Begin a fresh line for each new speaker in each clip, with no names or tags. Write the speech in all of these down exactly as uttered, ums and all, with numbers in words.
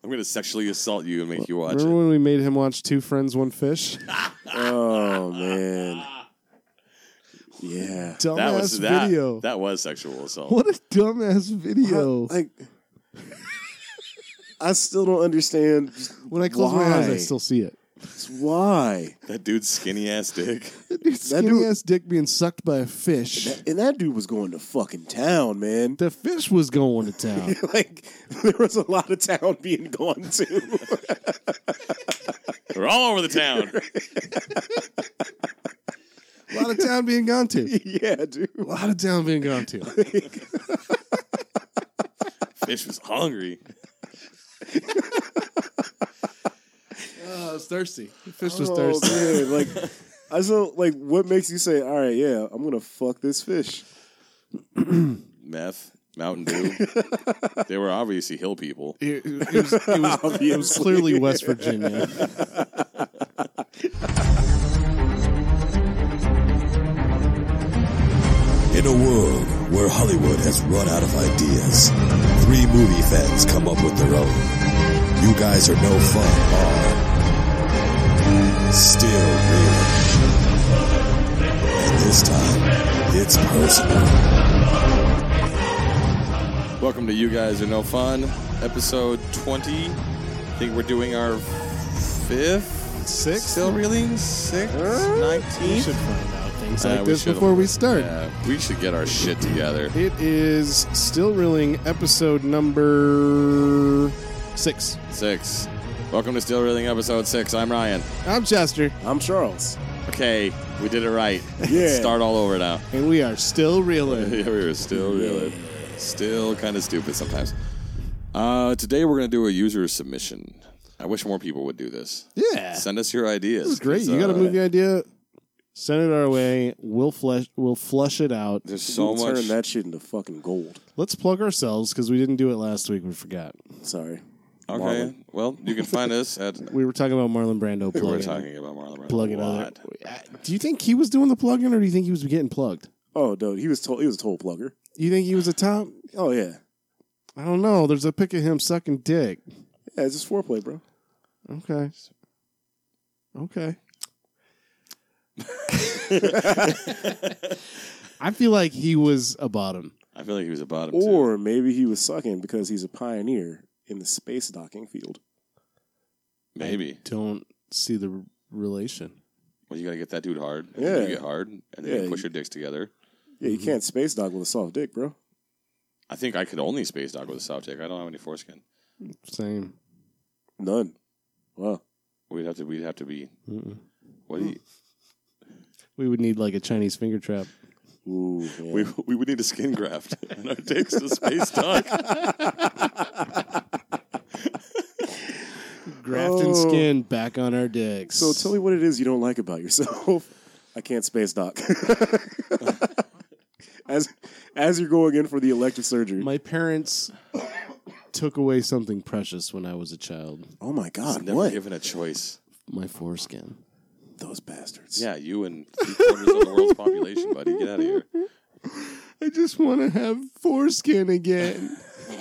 I'm going to sexually assault you and make you watch
Remember
it.
when we made him watch Two Friends, One Fish?
Oh, man. Yeah.
Dumbass
That was that,
video.
that was sexual assault.
What a dumbass video.
How, like, I still don't understand.
When I close
why.
my eyes, I still see it.
Why?
That dude's skinny ass dick.
Dude, skinny
dude-
ass dick being sucked by a fish.
That, and that dude was going to fucking town, man.
The fish was going to town.
Like, there was a lot of town being gone to.
We're all over the town.
A lot of town being gone to.
Yeah, dude.
A lot of town being gone to.
Fish was hungry.
Oh, I was thirsty. The fish was
Oh,
thirsty.
man. Like, I so like, what makes you say, all right, yeah, I'm gonna fuck this fish?
Meth, Mountain Dew. They were obviously hill people.
It, it was, it, was, it was clearly West Virginia.
In a world where Hollywood has run out of ideas, three movie fans come up with their own. You guys are no fun, are still real. And this time, it's personal.
Welcome to You Guys Are No Fun, episode twenty. I think we're doing our fifth?
Six?
Still reeling? Six?
We
Nineteen?
should find out things
Uh,
like
we
this
should've-
before we start.
Yeah, we should get our shit together.
It is Still Reeling, episode number six.
Six. Welcome to Still Reeling, episode six. I'm Ryan.
I'm Chester,
I'm Charles.
Okay, we did it right.
Yeah.
Start all over now.
and we are still reeling.
Yeah, we were still reeling. Still kind of stupid sometimes. Uh, today we're going to do a user submission. I wish more people would do this.
Yeah.
Send us your ideas.
This is great.
'cause,
You got a
uh,
movie idea? Send it our way. We'll flesh. We'll flush it out.
There's so
We'll
much.
turn that shit into fucking gold.
Let's plug ourselves because we didn't do it last week. We forgot.
Sorry.
Okay.
Marlon.
Well, you can find us at.
We were talking about Marlon Brando.
We were
plugging-
talking about Marlon Brando.
plugging
a
other.
lot.
Do you think he was doing the plugging, or do you think he was getting plugged?
Oh, dude, he was told he was a toll plugger.
You think he was a top?
Oh yeah,
I don't know. There's a pic of him sucking dick.
yeah. It's just foreplay, bro.
Okay. Okay. I feel like he was a bottom.
I feel like he was a bottom too.
Or maybe he was sucking because he's a pioneer in the space docking field.
Maybe.
Don't see the relation.
Well, you got to get that dude hard. And
Yeah.
then you get hard, and then
Yeah,
you push
you-
your dicks together.
Yeah, you can't space dock with a soft dick, bro.
I think I could only space dog with a soft dick. I don't have any foreskin.
Same.
None. Wow.
We'd have to. We'd have to be.
Mm-mm.
What do you?
We would need like a Chinese finger trap.
Ooh. Yeah.
We we would need a skin graft and our dicks to space dog.
Grafting
Oh.
skin back on our dicks.
So tell me what it is you don't like about yourself. I can't space dock. as as you're going in for the elective surgery.
My parents took away something precious when I was a child.
oh my
I've
God!
never
What?
given a choice.
My foreskin.
Those bastards.
Yeah, you and three quarters of the world's population, buddy. Get out of here.
I just want to have foreskin again.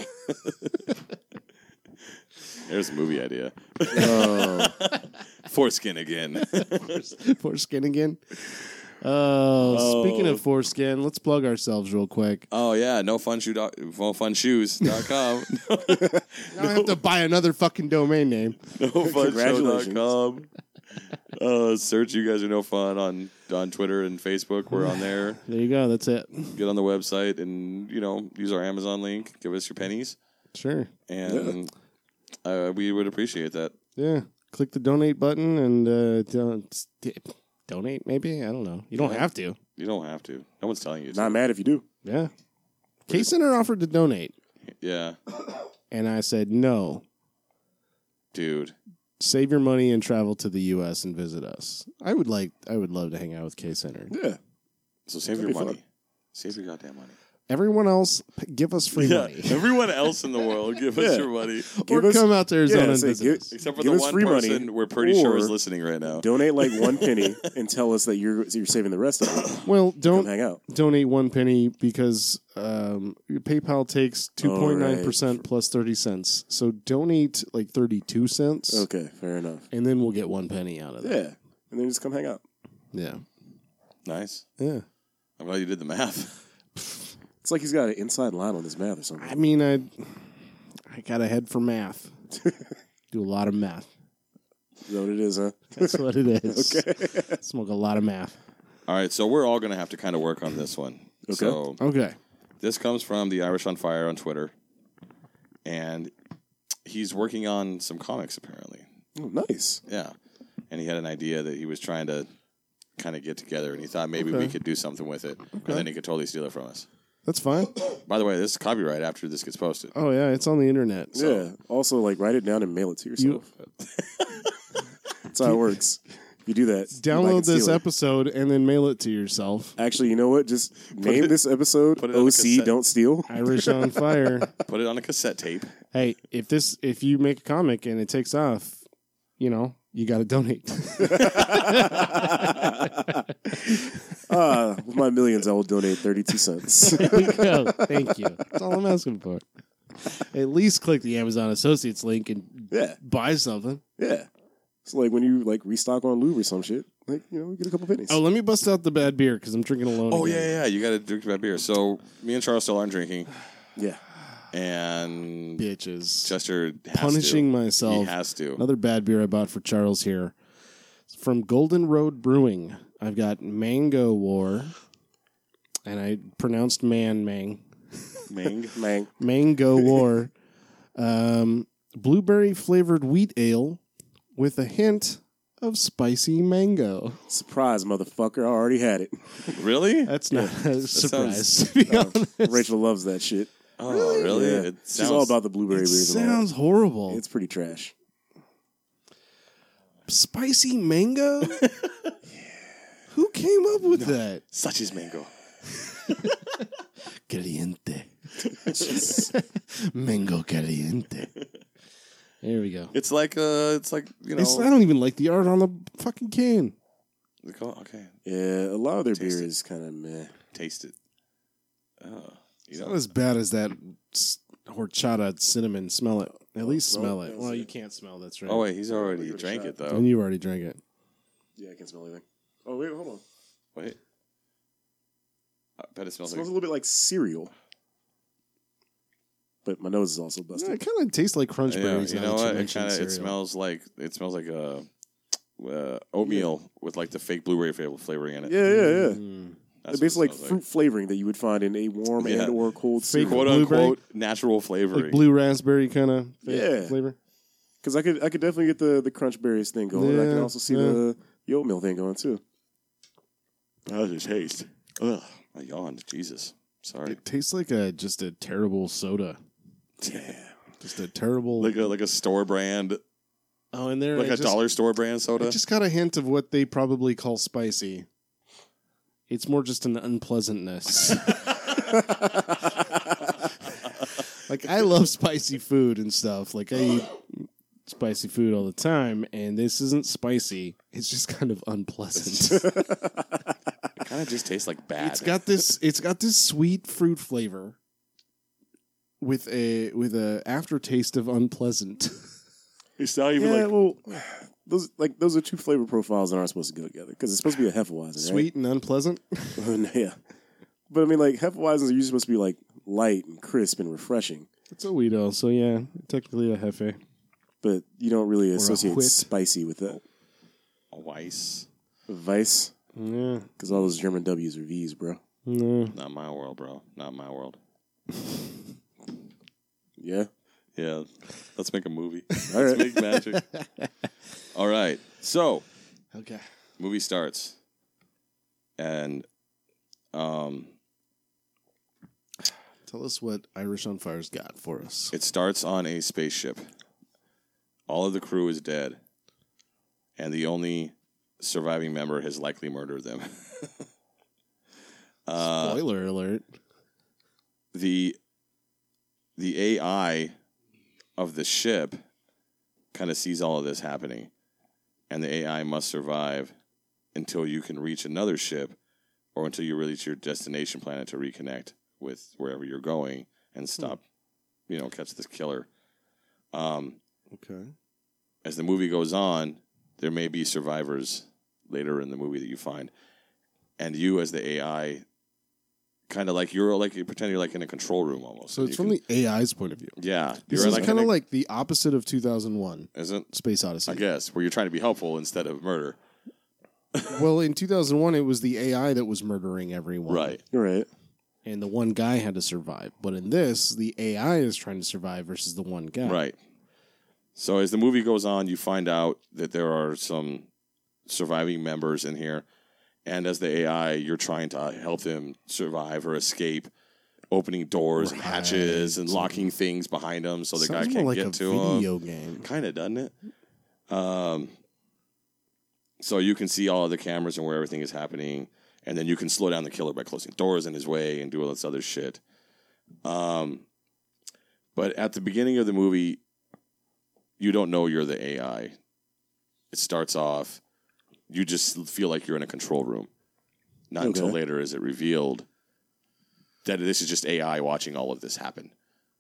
There's a movie idea.
Oh.
Foreskin again.
Foreskin again. Oh, speaking of foreskin, let's plug ourselves real quick.
Oh yeah, no fun shoe dot no fun shoes dot com.
Now I have to buy another fucking domain name.
no fun show dot
Congratulations.
com. Uh, search You Guys Are No Fun on on Twitter and Facebook. We're on there.
There you go. That's it.
Get on the website and you know use our Amazon link. Give us your pennies,
Sure.
and uh, we would appreciate that.
Yeah. Click the donate button and uh, don't, donate, maybe? I don't know. You don't
Yeah.
have to.
You don't have to. No one's telling you to.
Not mad if you do.
Yeah. K-Center offered to donate,
Yeah,
and I said no.
dude.
Save your money and travel to the U S and visit us. I would like. I would love to hang out with K-Center.
Yeah.
So save
That'd
your
be
money.
fun.
Save your goddamn money.
Everyone else, p- give us free
Yeah,
money.
everyone else in the world, give us
Yeah.
your money.
or
Give us-
come out to Arizona
yeah,
and
say,
visit
give-
us.
Except for
Give
the
us
one
free money,
person we're pretty sure is
or
listening right now.
Donate like one penny and tell us that you're you're saving the rest of it.
Well,
Come
don't
hang out.
donate one penny because um, PayPal takes two point nine percent
right.
plus thirty cents. So donate like thirty-two cents,
Okay, fair enough.
and then we'll get one penny out of that.
Yeah, and then just come hang out.
Yeah.
Nice.
Yeah.
I'm glad you did the math.
It's like he's got an inside line on his math or something.
I mean, I I got a head for math. Do a lot of math.
Is that what it is, huh?
That's what it is.
Okay.
Smoke a lot of math.
All right, so we're all going to have to kind of work on this one.
Okay.
So
Okay.
this comes from the Irish on Fire on Twitter, and he's working on some comics apparently.
Oh, nice.
Yeah, and he had an idea that he was trying to kind of get together, and he thought maybe
Okay.
we could do something with it, and then he could totally steal it from us.
That's fine.
By the way, this is copyright after this gets posted.
Oh, yeah. It's on the internet. So.
Yeah. Also, like, write it down and mail it to yourself. That's how it works. If you do that, you
Download
might
this
steal it.
episode and then mail it to yourself.
Actually, you know what? Just name
it-
this episode
put it on a
O C
cassette.
Don't Steal.
Irish on Fire.
Put it on a cassette tape.
Hey, if this if you make a comic and it takes off, you know, you got to donate.
Ah, with my millions, I will donate thirty-two cents.
There you go. Thank you. That's all I'm asking for. At least click the Amazon Associates link and
Yeah,
buy something.
yeah. It's like when you like restock on lube or some shit. Like, you know, you get a couple pennies.
Oh, let me bust out the bad beer because I'm drinking alone.
Oh yeah,
again.
yeah, yeah. You got to drink that beer. So me and Charles still aren't drinking,
Yeah.
and
Bitches.
Chester has
Punishing
to.
myself.
He has to.
Another bad beer I bought for Charles here. From Golden Road Brewing. I've got Mango War. And I pronounced man mang.
Mang.
Man.
Mango War. Um, blueberry flavored wheat ale with a hint of spicy mango.
Surprise, motherfucker. I already had it.
Really?
That's not a surprise.
sounds-
to be honest.
Rachel loves that shit.
Oh, really?
Yeah.
It
She's
sounds,
all about the blueberry
It
beers. and all
sounds horrible.
that. It's pretty trash.
Spicy mango? Who came up with that?
such as mango.
Caliente. Mango caliente. There we go.
It's like uh, it's like you know.
It's, I don't even like the art on the fucking can.
they call it- okay,
Yeah, a lot of their
Taste
beer
it.
is kind of meh.
taste it. Oh, you
It's
know.
not as bad as that s- horchata cinnamon. Smell it. At least
no,
smell it.
that's
Well,
it.
you can't smell. That's right.
Oh wait, he's already
Give it a
drank
shot.
it though.
And you already drank it.
Yeah, I can smell anything. Oh, wait, hold on.
Wait, I bet it
It
smells
smells a
like.
little bit like cereal. But my nose is also
Yeah,
busted.
it kind of tastes like crunch
Yeah,
berries.
you
now
know
that
what? It
mention
kind of it
cereal.
smells like it smells like a uh, oatmeal with like the fake blueberry flavor flavoring in it.
Yeah, yeah, yeah.
Mm.
That's
They're basically
what
like
it
fruit
smells
flavoring that you would find in a warm
Yeah.
and or cold
Fake
cereal.
quote
Blueberry?
unquote natural flavoring.
Like blue raspberry kind of
Yeah.
flavor.
Because I could, I could definitely get the, the crunch berries thing going. and I can
Yeah,
also see
yeah.
the, the oatmeal thing going too.
How does it taste? Ugh, I yawned. Jesus, sorry.
It tastes like a just a terrible soda.
Yeah.
Just a terrible.
Like a like a store brand,
oh, and there
like
I
a
just,
dollar store brand
I
soda.
just got a hint of what they probably call spicy. It's more just an unpleasantness. Like I love spicy food and stuff. Like I eat spicy food all the time, and this isn't spicy. It's just kind of unpleasant.
It kind of just tastes like bad.
It's got this. It's got this sweet fruit flavor with a with a aftertaste of unpleasant.
It's not even
Yeah,
like
well, those like those are two flavor profiles that aren't supposed to go together because it's supposed to be a Hefeweizen,
Sweet and unpleasant.
right? Yeah, but I mean, like Hefeweizens are usually supposed to be like light and crisp and refreshing,
It's a Weedo, so yeah, technically a Hefe.
but you don't really
a
associate
Whit.
spicy with that.
a Weiss.
Vice,
Yeah,
because all those German W's are V's, bro.
no.
Not my world, bro. Not my world.
Yeah,
Yeah, let's make a movie.
all
Let's
right.
make magic. All right, so
Okay.
movie starts, and um,
Tell us what Irish on Fire's got for us.
it starts on a spaceship. All of the crew is dead, and the only surviving member has likely murdered them. uh,
Spoiler alert.
the the A I of the ship kind of sees all of this happening, and the A I must survive until you can reach another ship, or until you reach your destination planet to reconnect with wherever you're going and stop, hmm. you know, catch this killer. Um,
okay.
As the movie goes on, there may be survivors later in the movie that you find, and you as the A I, kind of like you're like you pretend you're like in a control room almost.
So it's from
can,
the A I's point of view.
Yeah,
this
you're
is
like
kind of
a,
like the opposite of two thousand one,
isn't
Space Odyssey?
I guess where you're trying to be helpful instead of murder.
Well, in two thousand one, it was the A I that was murdering everyone,
Right.
Right.
And the one guy had to survive. But in this, the A I is trying to survive versus the one guy.
Right. So as the movie goes on, you find out that there are some surviving members in here. And as the A I, you're trying to help them survive or escape, opening doors and
Right.
hatches and locking things behind them so the
Sounds
guy
more
can't
like
get
a
to them.
video game.
Kind of, doesn't it? Um, so you can see all of the cameras and where everything is happening. And then you can slow down the killer by closing doors in his way and do all this other shit. Um, but at the beginning of the movie, you don't know you're the A I. It starts off, you just feel like you're in a control room. Not
Okay.
until later is it revealed that this is just A I watching all of this happen.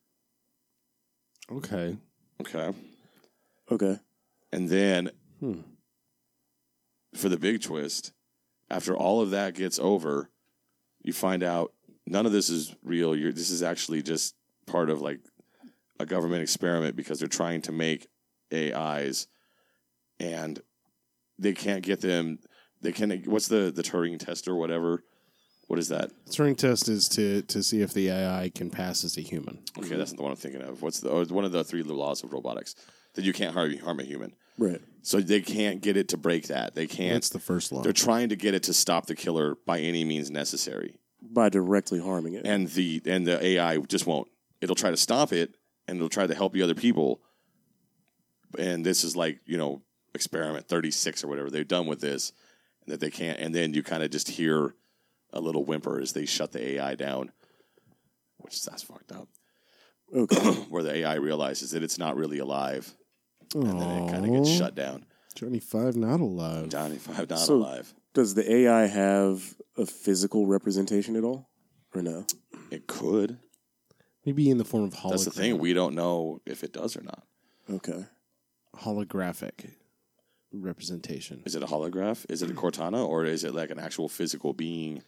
Okay.
Okay.
Okay.
And then,
Hmm.
for the big twist, after all of that gets over, you find out none of this is real. You're, this is actually just part of like a government experiment because they're trying to make A Is, and they can't get them. They can. What's the the Turing test or whatever? What is that?
Turing test is to to see if the A I can pass as a human.
Okay, that's not the one I'm thinking of. What's the or one of the three laws of robotics that you can't harm harm a human?
Right.
So they can't get it to break that. They can't.
That's the first law.
They're trying to get it to stop the killer by any means necessary.
By directly harming it.
And the and the A I just won't. It'll try to stop it, and it'll try to help the other people. And this is like, you know, experiment thirty-six or whatever. They're done with this, and that they can't. And then you kind of just hear a little whimper as they shut the A I down, which that's fucked up.
Okay.
Where the A I realizes that it's not really alive,
Aww.
and then it kind of gets shut down.
Johnny Five not alive.
Johnny Five not
So-
alive.
Does the A I have a physical representation at all? Or no?
It could.
Maybe in the form of hologram.
That's the thing. We don't know if it does or not.
Okay.
holographic representation.
Is it a holograph? Is it a Cortana, or is it like an actual physical being?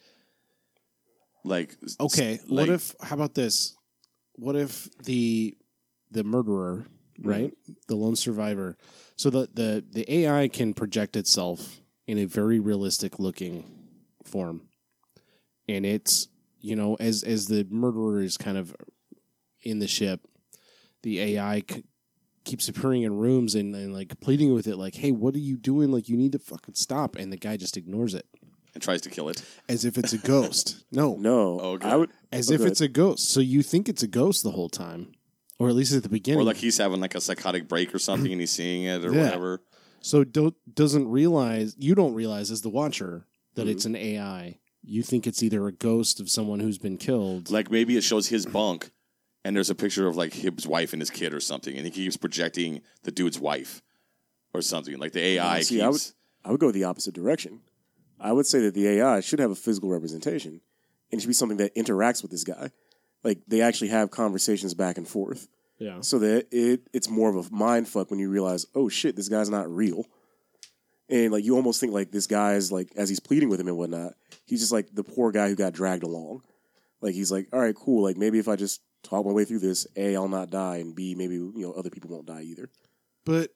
Like
Okay,
s-
what
like-
if? How about this? What if the the murderer, right, the lone survivor? So the the the A I can project itself in a very realistic looking form, and it's you know as as the murderer is kind of in the ship, the A I c- keeps appearing in rooms and, and like pleading with it, like, "Hey, what are you doing? Like, you need to fucking stop!" And the guy just ignores it
and tries to kill it?
as if it's a ghost. No,
No.
Oh, good.
I would.
as
oh,
if
good.
it's a ghost. So you think it's a ghost the whole time, or at least at the beginning.
Or like he's having like a psychotic break or something, and he's seeing it or
Yeah.
whatever.
So do, doesn't realize you don't realize as the watcher that
Mm-hmm.
it's an A I. You think it's either a ghost of someone who's been killed.
Like maybe it shows his bunk, and there's a picture of like his wife and his kid or something, and he keeps projecting the dude's wife or something. Like the A I
See,
keeps.
I would, I would go the opposite direction. I would say that the A I should have a physical representation, and it should be something that interacts with this guy. Like they actually have conversations back and forth,
Yeah.
so that it it's more of a mind fuck when you realize, oh shit, this guy's not real, and like you almost think like this guy is like as he's pleading with him and whatnot, he's just like the poor guy who got dragged along. Like he's like, all right, cool. Like maybe if I just talk my way through this, A, I'll not die, and B, maybe you know other people won't die either.
But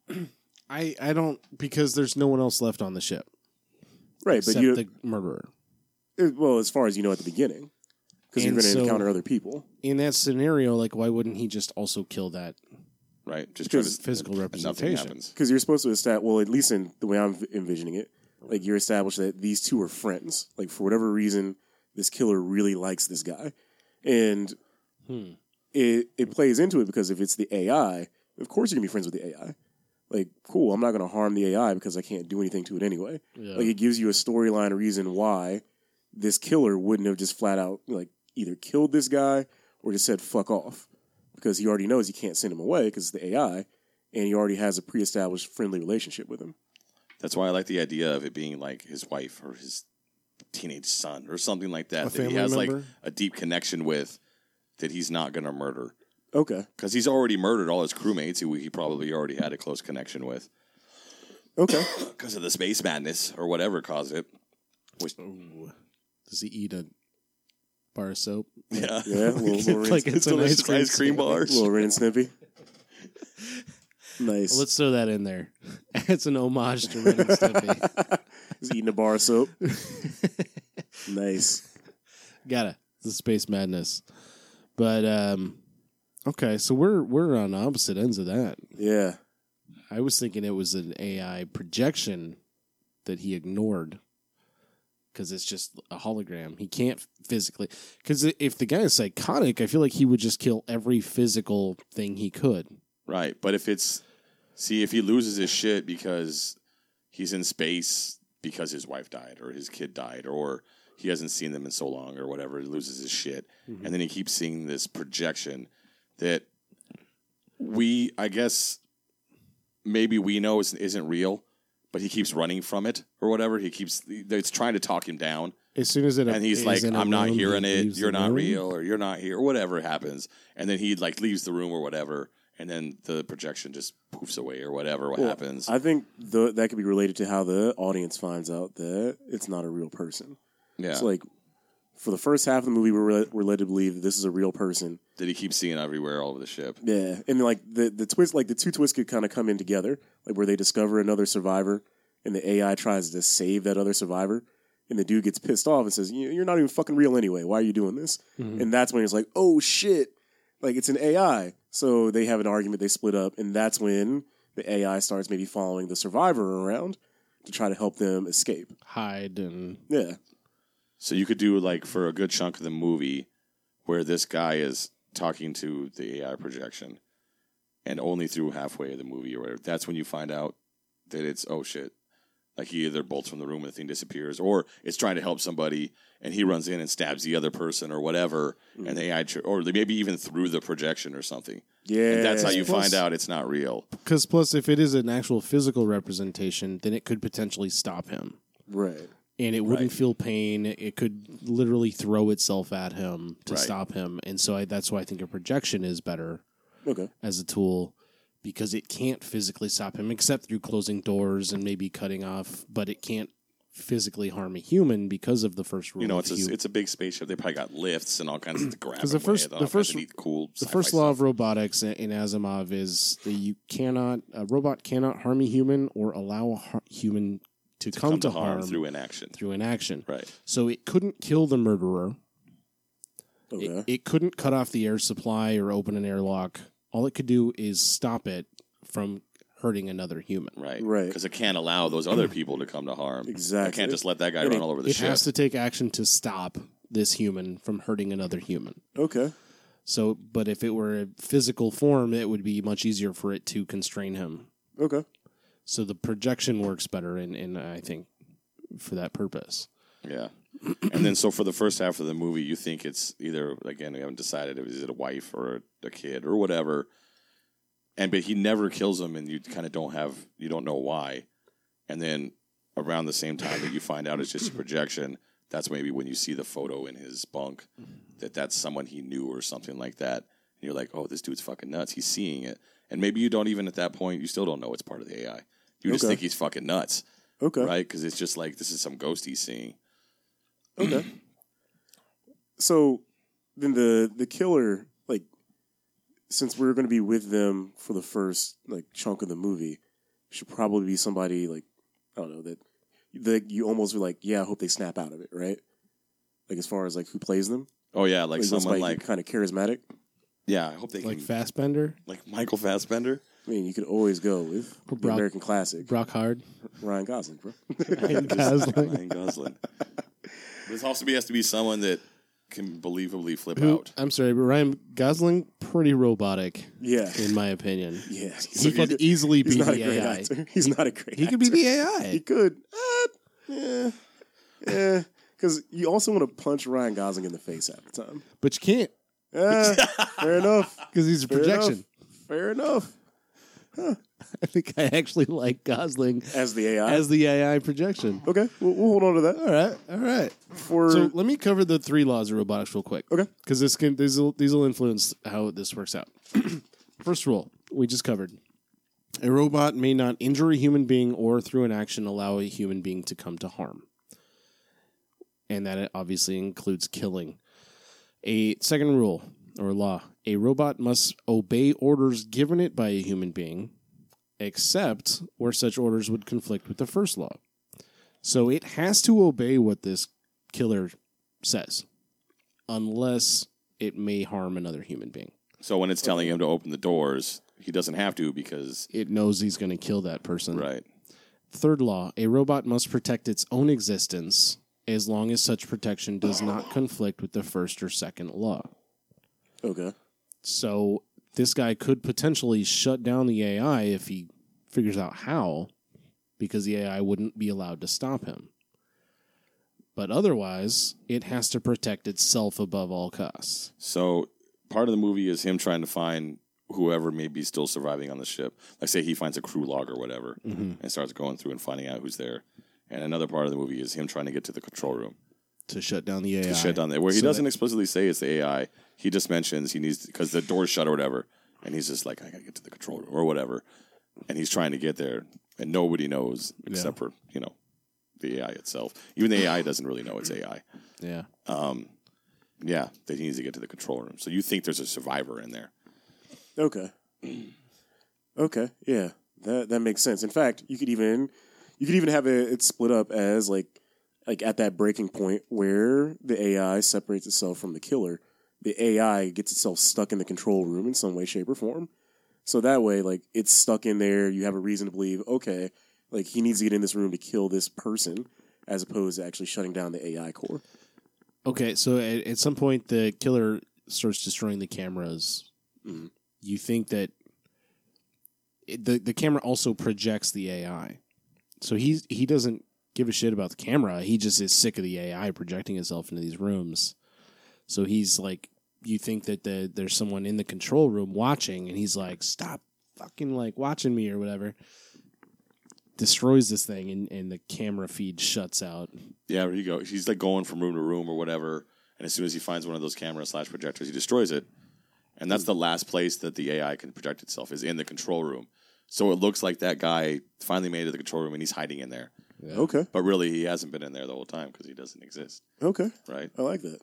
I I don't because there's no one else left on the ship
Right,
except
but you
the murderer.
Uh, Well, as far as you know at the beginning, because you're
And
going to
so-
encounter other people.
In that scenario, like why wouldn't he just also kill that
right, just try
Because
to,
physical
and nothing
representation?
happens.
Because you're supposed to establish, well, at least in the way I'm envisioning it, like you're established that these two are friends. Like for whatever reason, this killer really likes this guy, and
Hmm.
it it plays into it because if it's the A I, of course you're gonna be friends with the A I. Like, cool, I'm not gonna harm the A I because I can't do anything to it anyway.
Yeah.
Like it gives you a storyline reason why this killer wouldn't have just flat out like either killed this guy or just said fuck off because he already knows he can't send him away because it's the A I and he already has a pre-established friendly relationship with him.
That's why I like the idea of it being like his wife or his teenage son or something like that
A
that he
family
has
member?
like a deep connection with that he's not going to murder.
Okay.
Because he's already murdered all his crewmates who he probably already had a close connection with.
Okay.
Because of the space madness or whatever caused it. Which,
Ooh. Does he eat a bar of soap?
yeah.
Yeah, a little, little,
Like
Ren,
it's an
delicious
ice cream,
ice cream
sandwich.
bars.
little Ren and Snippy. Nice.
Well, let's throw that in there. It's an homage to Ren and Stimpy.
He's eating a bar of soap. Nice.
Gotta. The space madness. But um okay, so we're we're on opposite ends of that.
Yeah.
I was thinking it was an A I projection that he ignored because it's just a hologram. He can't physically. Because if the guy is psychotic, I feel like he would just kill every physical thing he could.
Right. But if it's, see, if he loses his shit because he's in space because his wife died or his kid died or he hasn't seen them in so long or whatever, he loses his shit. Mm-hmm. And then he keeps seeing this projection that we, I guess, maybe we know isn't, isn't real, but he keeps running from it or whatever. He keeps, it's trying to talk him down.
As soon as it
And he's
is
like,
in a
I'm not
room,
hearing
he
it.
leaves
You're
the
not
room.
real or you're not here or whatever happens. And then he like leaves the room or whatever. And then the projection just poofs away or whatever. What
Well,
happens?
I think the, that could be related to how the audience finds out that it's not a real person.
Yeah.
It's like, for the first half of the movie, we're, we're led to believe that this is a real person.
That he keeps seeing everywhere all over the ship.
Yeah, and like the the twist, like the two twists could kind of come in together, like where they discover another survivor, and the A I tries to save that other survivor, and the dude gets pissed off and says, "You're not even fucking real anyway. Why are you doing this?" Mm-hmm. And that's when it's like, "Oh shit!" Like it's an A I. So they have an argument. They split up, and that's when the A I starts maybe following the survivor around to try to help them escape.
Hide and
Yeah.
So you could do like for a good chunk of the movie where this guy is talking to the A I projection and only through halfway of the movie or whatever. That's when you find out that it's, oh shit. Like he either bolts from the room and the thing disappears or it's trying to help somebody and he runs in and stabs the other person or whatever. Mm. And the A I, tr- or maybe even through the projection or something.
Yeah.
And that's how you
Plus-
find out it's not real.
because plus if it is an actual physical representation, then it could potentially stop him.
Right.
And it wouldn't
Right.
feel pain. It could literally throw itself at him to
Right.
stop him. And so I, that's why I think a projection is better
Okay.
as a tool because it can't physically stop him except through closing doors and maybe cutting off, but it can't physically harm a human because of the first rule.
You know,
of
it's a,
hu-
it's a big spaceship. They probably got lifts and all kinds of grab.
'Cause the
them
first-
with,
the
all
first-
kinds of neat, cool.
The
sci-fi
first law
stuff.
of robotics in in Asimov is that you cannot a robot cannot harm a human or allow a har- human to,
to
come,
come
to
to harm
harm
through inaction.
through inaction.
Right.
So it couldn't kill the murderer.
Okay.
It, it couldn't cut off the air supply or open an airlock. All it could do is stop it from hurting another human.
Right.
Right.
Because it can't allow those other people to come to harm.
Exactly.
It can't just let that guy
And
run
it-
all over the
It
ship.
has to take action to stop this human from hurting another human.
Okay.
So, but if it were a physical form, it would be much easier for it to constrain him.
Okay.
So the projection works better, in, in I think, for that purpose.
Yeah. And then, so for the first half of the movie, you think it's either, again, we haven't decided if it's a wife or a, a kid or whatever. And, but he never kills him, and you kind of don't have, you don't know why. And then around the same time that you find out it's just a projection, that's maybe when you see the photo in his bunk, that that's someone he knew or something like that. And you're like, oh, this dude's fucking nuts. He's seeing it. And maybe you don't even at that point, you still don't know it's part of the A I. You just
Okay.
think he's fucking nuts,
Okay.
right? Because it's just like, this is some ghost he's seeing.
Okay. So then the the killer, like, since we're going to be with them for the first like chunk of the movie, should probably be somebody like I don't know that that you almost were like, yeah, I hope they snap out of it, right? Like as far as like who plays them,
Oh, yeah, like, someone like,
kind of charismatic.
yeah, I hope they
Like
can,
Fassbender,
like Michael Fassbender.
I mean, you could always go with the
Brock-
American classic,
Brock Hard,
Ryan Gosling, bro.
and Gosling.
Ryan Gosling. This also has to be someone that can believably flip
Who,
out.
I'm sorry, but Ryan Gosling, pretty robotic,
Yeah,
in my opinion.
yeah.
He could easily
He's
be
not
the
a great
A I.
actor. He's not a great.
He
actor.
could be the A
He
I.
could. Uh, yeah. Yeah. Because you also want to punch Ryan Gosling in the face half the time.
But you can't
Eh, fair enough.
because he's a
Fair
projection.
enough. Fair enough.
I think I actually like Gosling
As the A I.
as the A I projection.
okay, we'll, we'll hold on to that.
All right, all right.
For
So let me cover the three laws of robotics real quick.
Okay.
Because this can these will these will influence how this works out. First rule we just covered: a robot may not injure a human being or through an action allow a human being to come to harm, and that it obviously includes killing. A second rule or law: a robot must obey orders given it by a human being, except where such orders would conflict with the first law. So it has to obey what this killer says, unless it may harm another human being.
So when it's telling him to open the doors, he doesn't have to because
It knows he's going to kill that person.
right.
Third law, a robot must protect its own existence as long as such protection does not conflict with the first or second law.
okay.
So this guy could potentially shut down the A I if he figures out how, because the A I wouldn't be allowed to stop him. But otherwise, it has to protect itself above all costs.
So part of the movie is him trying to find whoever may be still surviving on the ship. Like say he finds a crew log or whatever and starts going through and finding out who's there. And another part of the movie is him trying to get to the control room
To shut down the A I.
to shut down there, where he
So
doesn't
that-
explicitly say it's the A I. He just mentions he needs because the door's shut or whatever, and he's just like, I gotta get to the control room or whatever, and he's trying to get there, and nobody knows except for you know the A I itself. Even the A I doesn't really know it's A I.
Yeah.
Um, yeah, that he needs to get to the control room. So you think there's a survivor in there?
Okay. Okay. Yeah. That that makes sense. In fact, you could even you could even have it, it split up as like like at that breaking point where the A I separates itself from the killer, the A I gets itself stuck in the control room in some way, shape, or form. So that way, like it's stuck in there. You have a reason to believe, okay, like he needs to get in this room to kill this person, as opposed to actually shutting down the A I core.
Okay, so at, at some point the killer starts destroying the cameras.
Mhm.
You think that it, the the camera also projects the A I, so he's he doesn't give a shit about the camera. He just is sick of the A I projecting itself into these rooms. So he's like, you think that the, there's someone in the control room watching, and he's like, stop fucking like watching me or whatever. Destroys this thing, and, and the camera feed shuts out.
Yeah, there you go. He's like going from room to room or whatever, and as soon as he finds one of those camera slash projectors, he destroys it. And that's the last place that the A I can project itself is in the control room. So it looks like that guy finally made it to the control room and he's hiding in there.
Yeah.
Okay.
But really, he hasn't been in there the whole time because he doesn't exist,
Okay.
right?
I like that.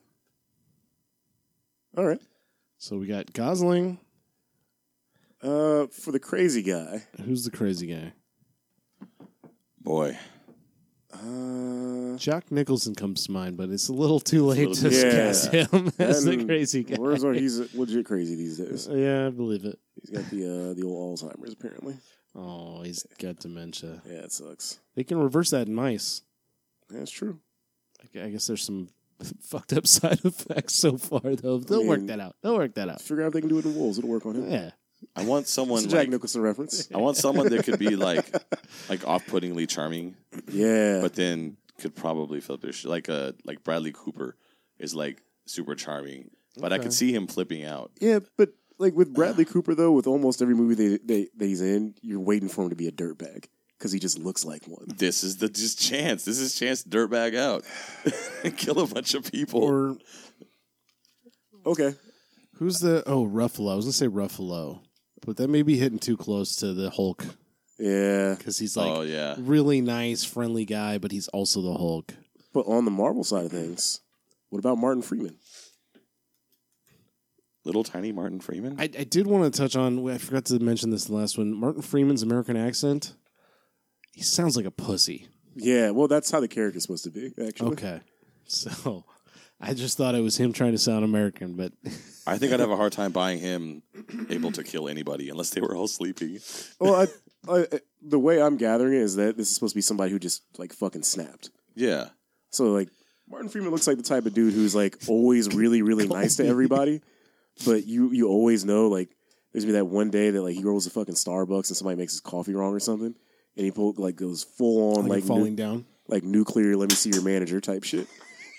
All right.
So we got Gosling.
Uh, for the crazy guy,
Who's the crazy guy?
Boy,
uh,
Jack Nicholson comes to mind, but it's a little too late
little
to
too-
cast him as the
and
crazy guy.
Where's our, he's legit crazy these days.
Yeah, I believe it.
He's got the uh, the old Alzheimer's apparently.
Oh, he's got dementia.
Yeah, it sucks.
They can reverse that in mice.
That's true.
I I guess there's some fucked up side effects so far, though. They'll work
mean-
that out. They'll work that out.
Figure out if they can do it in wolves. It'll work on him.
Yeah.
I want
It's
someone
a Jack
like,
Nicholson reference.
I want someone that could be like like off-puttingly charming,
Yeah.
but then could probably flip their shit. Like a like Bradley Cooper is like super charming, but I
Okay.
could see him flipping out.
yeah, but like with Bradley Cooper though, with almost every movie they, they, that he's in, you're waiting for him to be a dirtbag because he just looks like one.
This is the just chance. This is chance to dirtbag out and kill a bunch of people.
Or
Okay.
who's the... Oh, Ruffalo. I was going to say Ruffalo. But that may be hitting too close to the Hulk.
Yeah.
Because he's like
oh yeah,
really nice, friendly guy, but he's also the Hulk.
But on the Marvel side of things, what about Martin Freeman?
little tiny Martin Freeman.
I, I did want to touch on... I forgot to mention this in the last one. Martin Freeman's American accent. He sounds like a pussy.
Yeah, well, that's how the character's supposed to be, actually.
Okay. So I just thought it was him trying to sound American, but
I think I'd have a hard time buying him able to kill anybody unless they were all sleeping.
Well, I, I, the way I'm gathering it is that this is supposed to be somebody who just, like, fucking snapped.
Yeah,
So, like, Martin Freeman looks like the type of dude who's, like, always really, really nice to everybody. But you you always know, like, there's gonna be that one day that, like, he rolls to fucking Starbucks and somebody makes his coffee wrong or something. And he pull, like, goes full on,
like,
like,
falling
nu-
down.
like nuclear, let me see your manager type shit.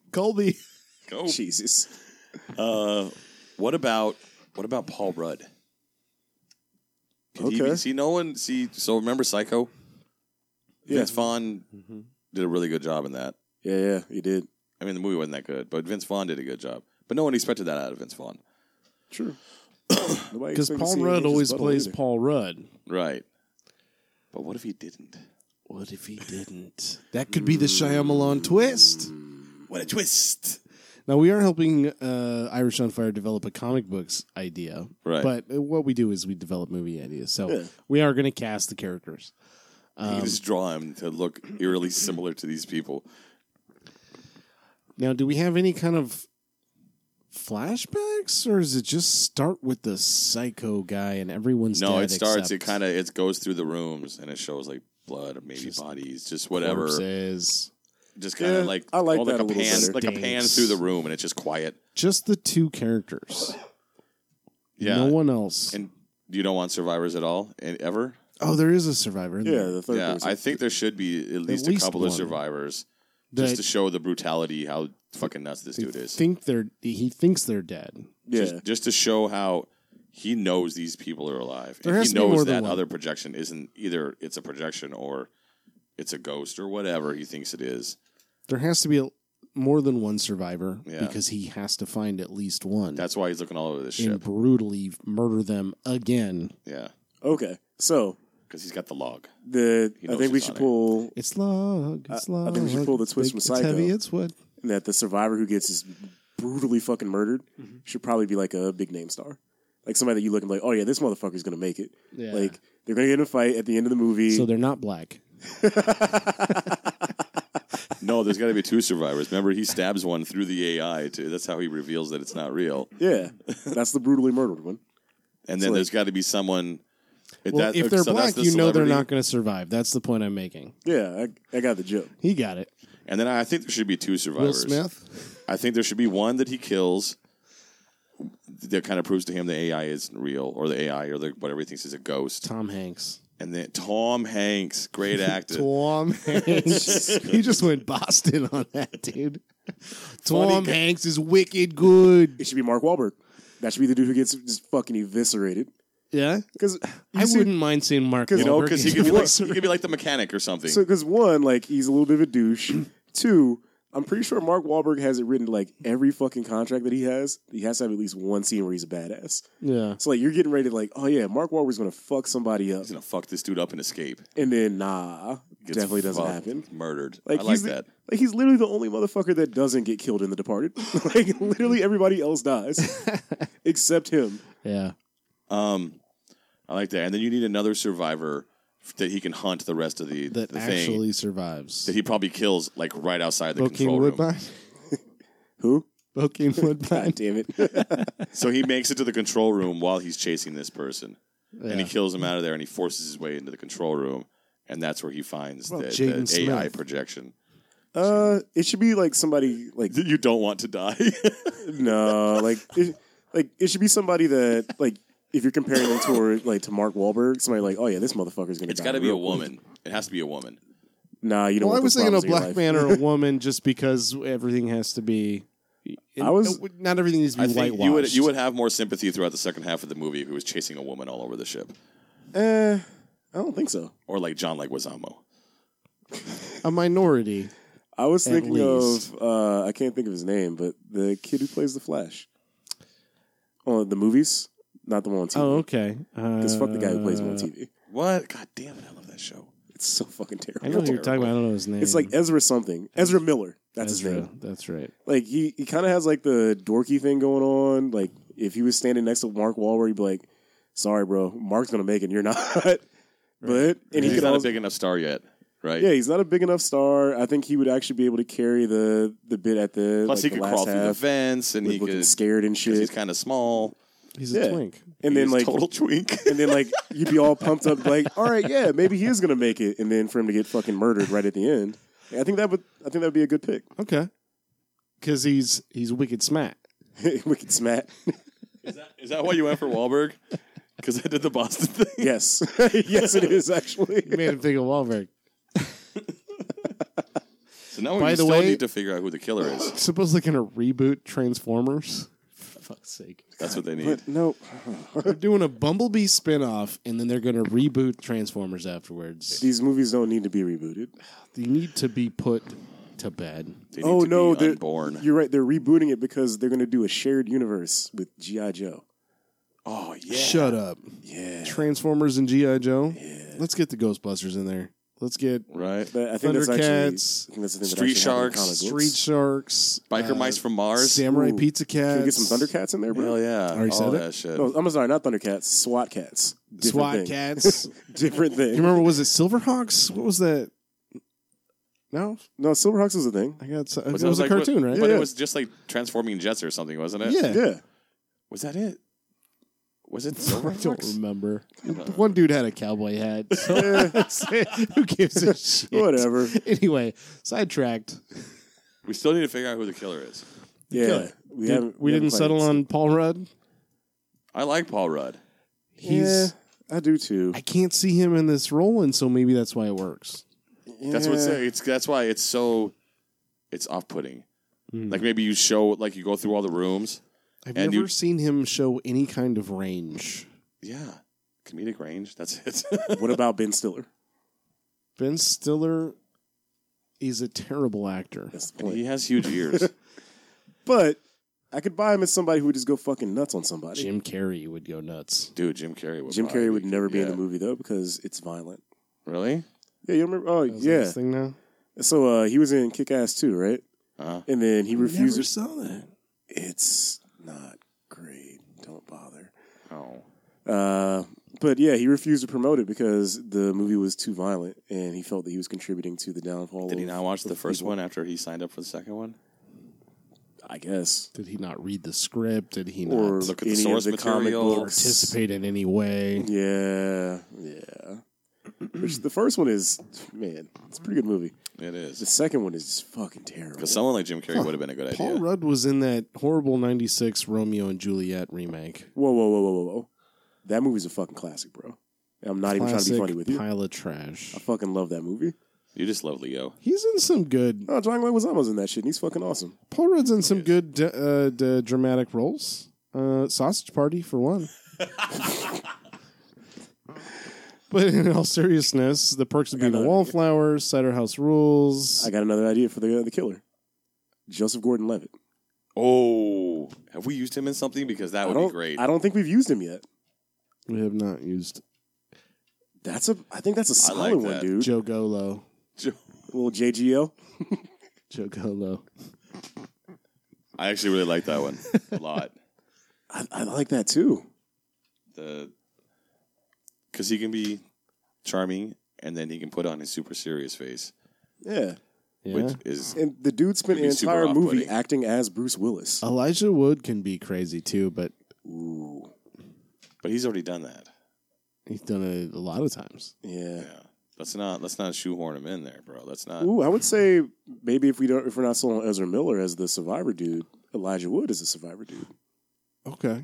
Colby.
Go.
Jesus.
Uh, what about what about Paul Rudd? Could he
Okay.
be- see, no one see. So remember Psycho?
Yeah.
Vince Vaughn
Mm-hmm.
did a really good job in that.
Yeah, yeah, he did.
I mean, the movie wasn't that good, but Vince Vaughn did a good job. But no one expected that out of Vince Vaughn.
True.
Because Paul Rudd always plays Paul Rudd.
Right. But what if he didn't?
What if he didn't? That could be the Shyamalan twist.
What a twist!
Now, we are helping uh, Irish on Fire develop a comic books idea.
Right.
But uh, what we do is we develop movie ideas. So
Yeah.
we are going to cast the characters.
you
Um,
can just draw him to look eerily similar to these people.
Now, do we have any kind of flashbacks, or does it just start with the psycho guy and everyone's
No,
dead
it starts. It
except
kind of it goes through the rooms and it shows like blood or maybe
Just
bodies, just whatever.
corpses?
Just kind of
Yeah,
like
I like
oh,
that
like
a little
pan,
better.
like a pan
Stinks.
through the room and it's just quiet.
Just the two characters.
Yeah.
No one else.
And you don't want survivors at all, and ever?
Oh, there is a survivor in
Yeah,
there.
the third
Yeah,
person.
I think there should be at least,
least
a couple of
one.
survivors
That
just to show the brutality, how fucking nuts this dude is.
think they're he thinks they're dead.
yeah.
Just, just to show how he knows these people are alive.
There
and
has
he
to be
knows
more than
that
one.
other projection isn't either it's a projection or it's a ghost or whatever he thinks it is.
There has to be a, more than one survivor
Yeah.
because he has to find at least one
That's why he's looking all over this
and
ship.
brutally murder them again.
Yeah,
Okay, so
because he's got the log.
the
He
I
knows
think we
who's
should
on it.
pull
It's log. It's
I- I
log.
think we should pull the twist
Big-
from
it's
Psycho.
heavy. It's wood.
that the survivor who gets is brutally fucking murdered
Mm-hmm.
should probably be like a big name star, like somebody that you look and be like, oh yeah, this motherfucker's gonna make it.
Yeah.
Like they're gonna get in a fight at the end of the movie.
So they're not black.
No, there's got to be two survivors. Remember, he stabs one through the A I too. That's how he reveals that it's not real.
yeah, that's the brutally murdered one.
And then
So,
there's got to be someone. If,
Well,
that,
if they're
so that's
black,
the
you know they're
celebrity.
not going to survive. That's the point I'm making.
Yeah, I, I got the joke.
He got it.
And then I think there should be two
Will
survivors.
Smith.
I think there should be one that he kills that kind of proves to him the A I isn't real, or the A I, or the, whatever he thinks is a ghost.
Tom Hanks.
And then Tom Hanks, great actor.
Tom Hanks. He just went Boston on that, dude. Tom
guy.
Hanks is wicked good.
It should be Mark Wahlberg. That should be the dude who gets just fucking eviscerated.
Yeah?
Because
I wouldn't mind seeing Mark
you know,
Wahlberg.
because he could be like he could be like the mechanic or something.
So, because one, like, he's a little bit of a douche. Two, I'm pretty sure Mark Wahlberg has it written to, like, every fucking contract that he has. He has to have at least one scene where he's a badass.
Yeah.
So, like, you're getting ready to, like, oh, yeah, Mark Wahlberg's going to fuck somebody up.
He's gonna fuck this dude up and escape.
And then, nah,
Gets
definitely doesn't
fucked,
happen.
Murdered.
Like,
I like
he's the-
that.
Like, he's literally the only motherfucker that doesn't get killed in The Departed. Like, literally everybody else dies. Except him.
Yeah.
Um, I like that. And then you need another survivor that he can hunt the rest of the,
That
the thing
actually survives.
that he probably kills like right outside the
Bokeem
control room.
Woodbine.
Who?
Bokeem Woodbine.
God damn it.
So he makes it to the control room while he's chasing this person, and he
Yeah.
kills him out of there, and he forces his way into the control room, and that's where he finds
Well,
the,
Jaden
the A I
Smith.
projection.
Uh, it should be, like, somebody, like,
You don't want to die.
no, like, it, like, it should be somebody that, like, if you're comparing them to, like, to Mark Wahlberg, somebody like, oh, yeah, this motherfucker's going to
It's
die.
got to be a
real quick.
woman. It has to be a woman.
Nah, you know
Well,
what?
I was
those
thinking a
problems in your
black
life.
man or a woman just because everything has to be.
I was-
Not everything needs to
I
be
think
whitewashed.
you would you would have more sympathy throughout the second half of the movie if he was chasing a woman all over the ship,
Eh, I don't think so.
or like John Leguizamo.
A minority.
I was
At
thinking
least.
of, uh, I can't think of his name, but the kid who plays the Flash. Oh, the movies? Not the one on T V.
Oh, okay.
Because fuck the guy who plays him on
Uh,
T V.
What? God damn it! I love that show.
It's so fucking terrible.
I know who you're talking about. I don't know his name.
It's like Ezra something. Ezra Miller. That's his
Ezra.
name.
That's right.
Like, he, he kind of has, like, the dorky thing going on. Like, if he was standing next to Mark Wahlberg, he'd be like, sorry, bro, Mark's going to make it, and you're not. But, and he
He's
could
not
also,
a big enough star yet, right?
yeah, he's not a big enough star. I think he would actually be able to carry the, the bit at the,
Plus,
like,
he
the
could
last
crawl through the
half,
fence, and
with
he
looking
could.
scared and
'cause
shit.
He's kind of small.
He's
Yeah.
a twink.
And then,
He's
like,
total twink.
and then, like, you'd be all pumped up, like, all right, yeah, maybe he is going to make it. And then for him to get fucking murdered right at the end. I think that would, I think that would be a good pick.
Okay. Because he's he's wicked smart.
Wicked Smat.
Is that is that why you went for Wahlberg? Because I did the Boston thing.
Yes. Yes, it is, actually.
You made him think of Wahlberg.
So So now
By
we
the
still
way-
need to figure out who the killer is.
Supposedly going to reboot Transformers. For fuck's sake.
That's what they need.
But no,
They're doing a Bumblebee spinoff, and then they're going to reboot Transformers afterwards.
these movies don't need to be rebooted.
They need to be put to bed.
They need
Oh
to
no,
be
they're
unborn.
You're right. They're rebooting it because they're going to do a shared universe with G I Joe.
Oh yeah.
Shut up.
Yeah,
Transformers and G I Joe. Let's get the Ghostbusters in there. Let's get
Right.
but I think that's actually.
Thundercats,
I think that's the thing that
Street
actually happened in
Sharks,
comic books.
Street Sharks,
Biker
uh,
Mice from Mars.
Samurai
Ooh.
Pizza Cats.
Can we get some Thundercats in there, bro?
Hell yeah.
Already
All
said it?
that shit.
No, I'm sorry, not Thundercats. SWAT cats. Different
SWAT
thing.
Cats. you
Different thing.
remember? Was it Silverhawks? What was that? No,
No, Silverhawks was a thing.
I got. It
Was
was,
that
a
like-
cartoon, right?
But
Yeah.
it was just like transforming jets or something, wasn't it?
Yeah.
Yeah.
Was that it? Was it
I
Silverhawks?
don't remember. One dude had a cowboy hat. So who gives a shit?
Whatever.
Anyway, sidetracked.
We still need to figure out who the killer is.
Yeah.
Killer.
We
Did-
haven't.
we
haven't
didn't
quite
settle
seen-
on Paul Rudd.
I like Paul Rudd.
He's.
Yeah, I do too.
I can't see him in this role, and so maybe that's why it works.
That's what's
Yeah.
it's that's why it's so it's off putting. Like maybe you show like you go through all the rooms.
I've
And
never
you-
seen him show any kind of range.
Yeah. Comedic range. That's it.
What about Ben Stiller?
Ben Stiller is a terrible actor.
That's the
And
point.
he has huge ears.
But I could buy him as somebody who would just go fucking nuts on somebody.
Jim Carrey would go nuts.
Dude, Jim Carrey would
Jim
probably
Carrey would
be-
never be in
yeah.
the movie though because it's violent.
Really?
Yeah, you remember? Oh,
Is that
yeah.
his thing now.
So uh, he was in Kick Ass too, right?
Uh-huh.
And then he refused.
Never
it.
saw that.
It's not great. Don't bother.
Oh.
Uh, but yeah, he refused to promote it because the movie was too violent, and he felt that he was contributing to the downfall.
Did he
of-
not watch the
of
first
people.
one after he signed up for the second one?
I guess.
Did he not read the script? Did he
Or
not
Look at the
any
source
of the comic
material.
books.
participate in any way?
Yeah, yeah. Which the first one is, man, it's a pretty good movie.
It
The
is.
second one is just fucking terrible.
Because someone like Jim Carrey would have been a good
Paul
idea.
Rudd was in that horrible ninety-six Romeo and Juliet remake.
Whoa, whoa, whoa, whoa, whoa, whoa! That movie's a fucking classic, bro. I'm not even trying to be
Classic
funny with you.
pile of trash.
I fucking love that movie.
You just love Leo.
He's in some good.
Oh, John Leguizamo's in that shit, and he's fucking awesome.
Paul Rudd's in some good d- uh, d- dramatic roles. Uh, Sausage Party for one. But in all seriousness, The Perks of
I got
Being a
another-
Wallflower, Cider House Rules.
I got another idea for the uh, the killer, Joseph Gordon-Levitt.
Oh, have we used him in something? Because that
I
would
don't,
be great.
I don't think we've used him yet.
We have not used
That's a. I think that's a
I
solid
like
one,
that.
dude.
Joe Golo.
Jo-
A little J G L.
Joe Golo.
I actually really like that one a lot.
I, I like that too.
The because he can be charming and then he can put on his super serious face,
Yeah.
Yeah.
which is
And the dude spent
Could
an
be super
entire movie
off-putting.
acting as Bruce Willis.
Elijah Wood can be crazy too, but
Ooh.
but he's already done that.
he's done it a lot of times.
Yeah.
Yeah, let's not let's not shoehorn him in there, bro. Let's not.
Ooh, I would say maybe if we don't, if we're not sold on Ezra Miller as the Survivor dude, Elijah Wood is the Survivor dude.
Okay.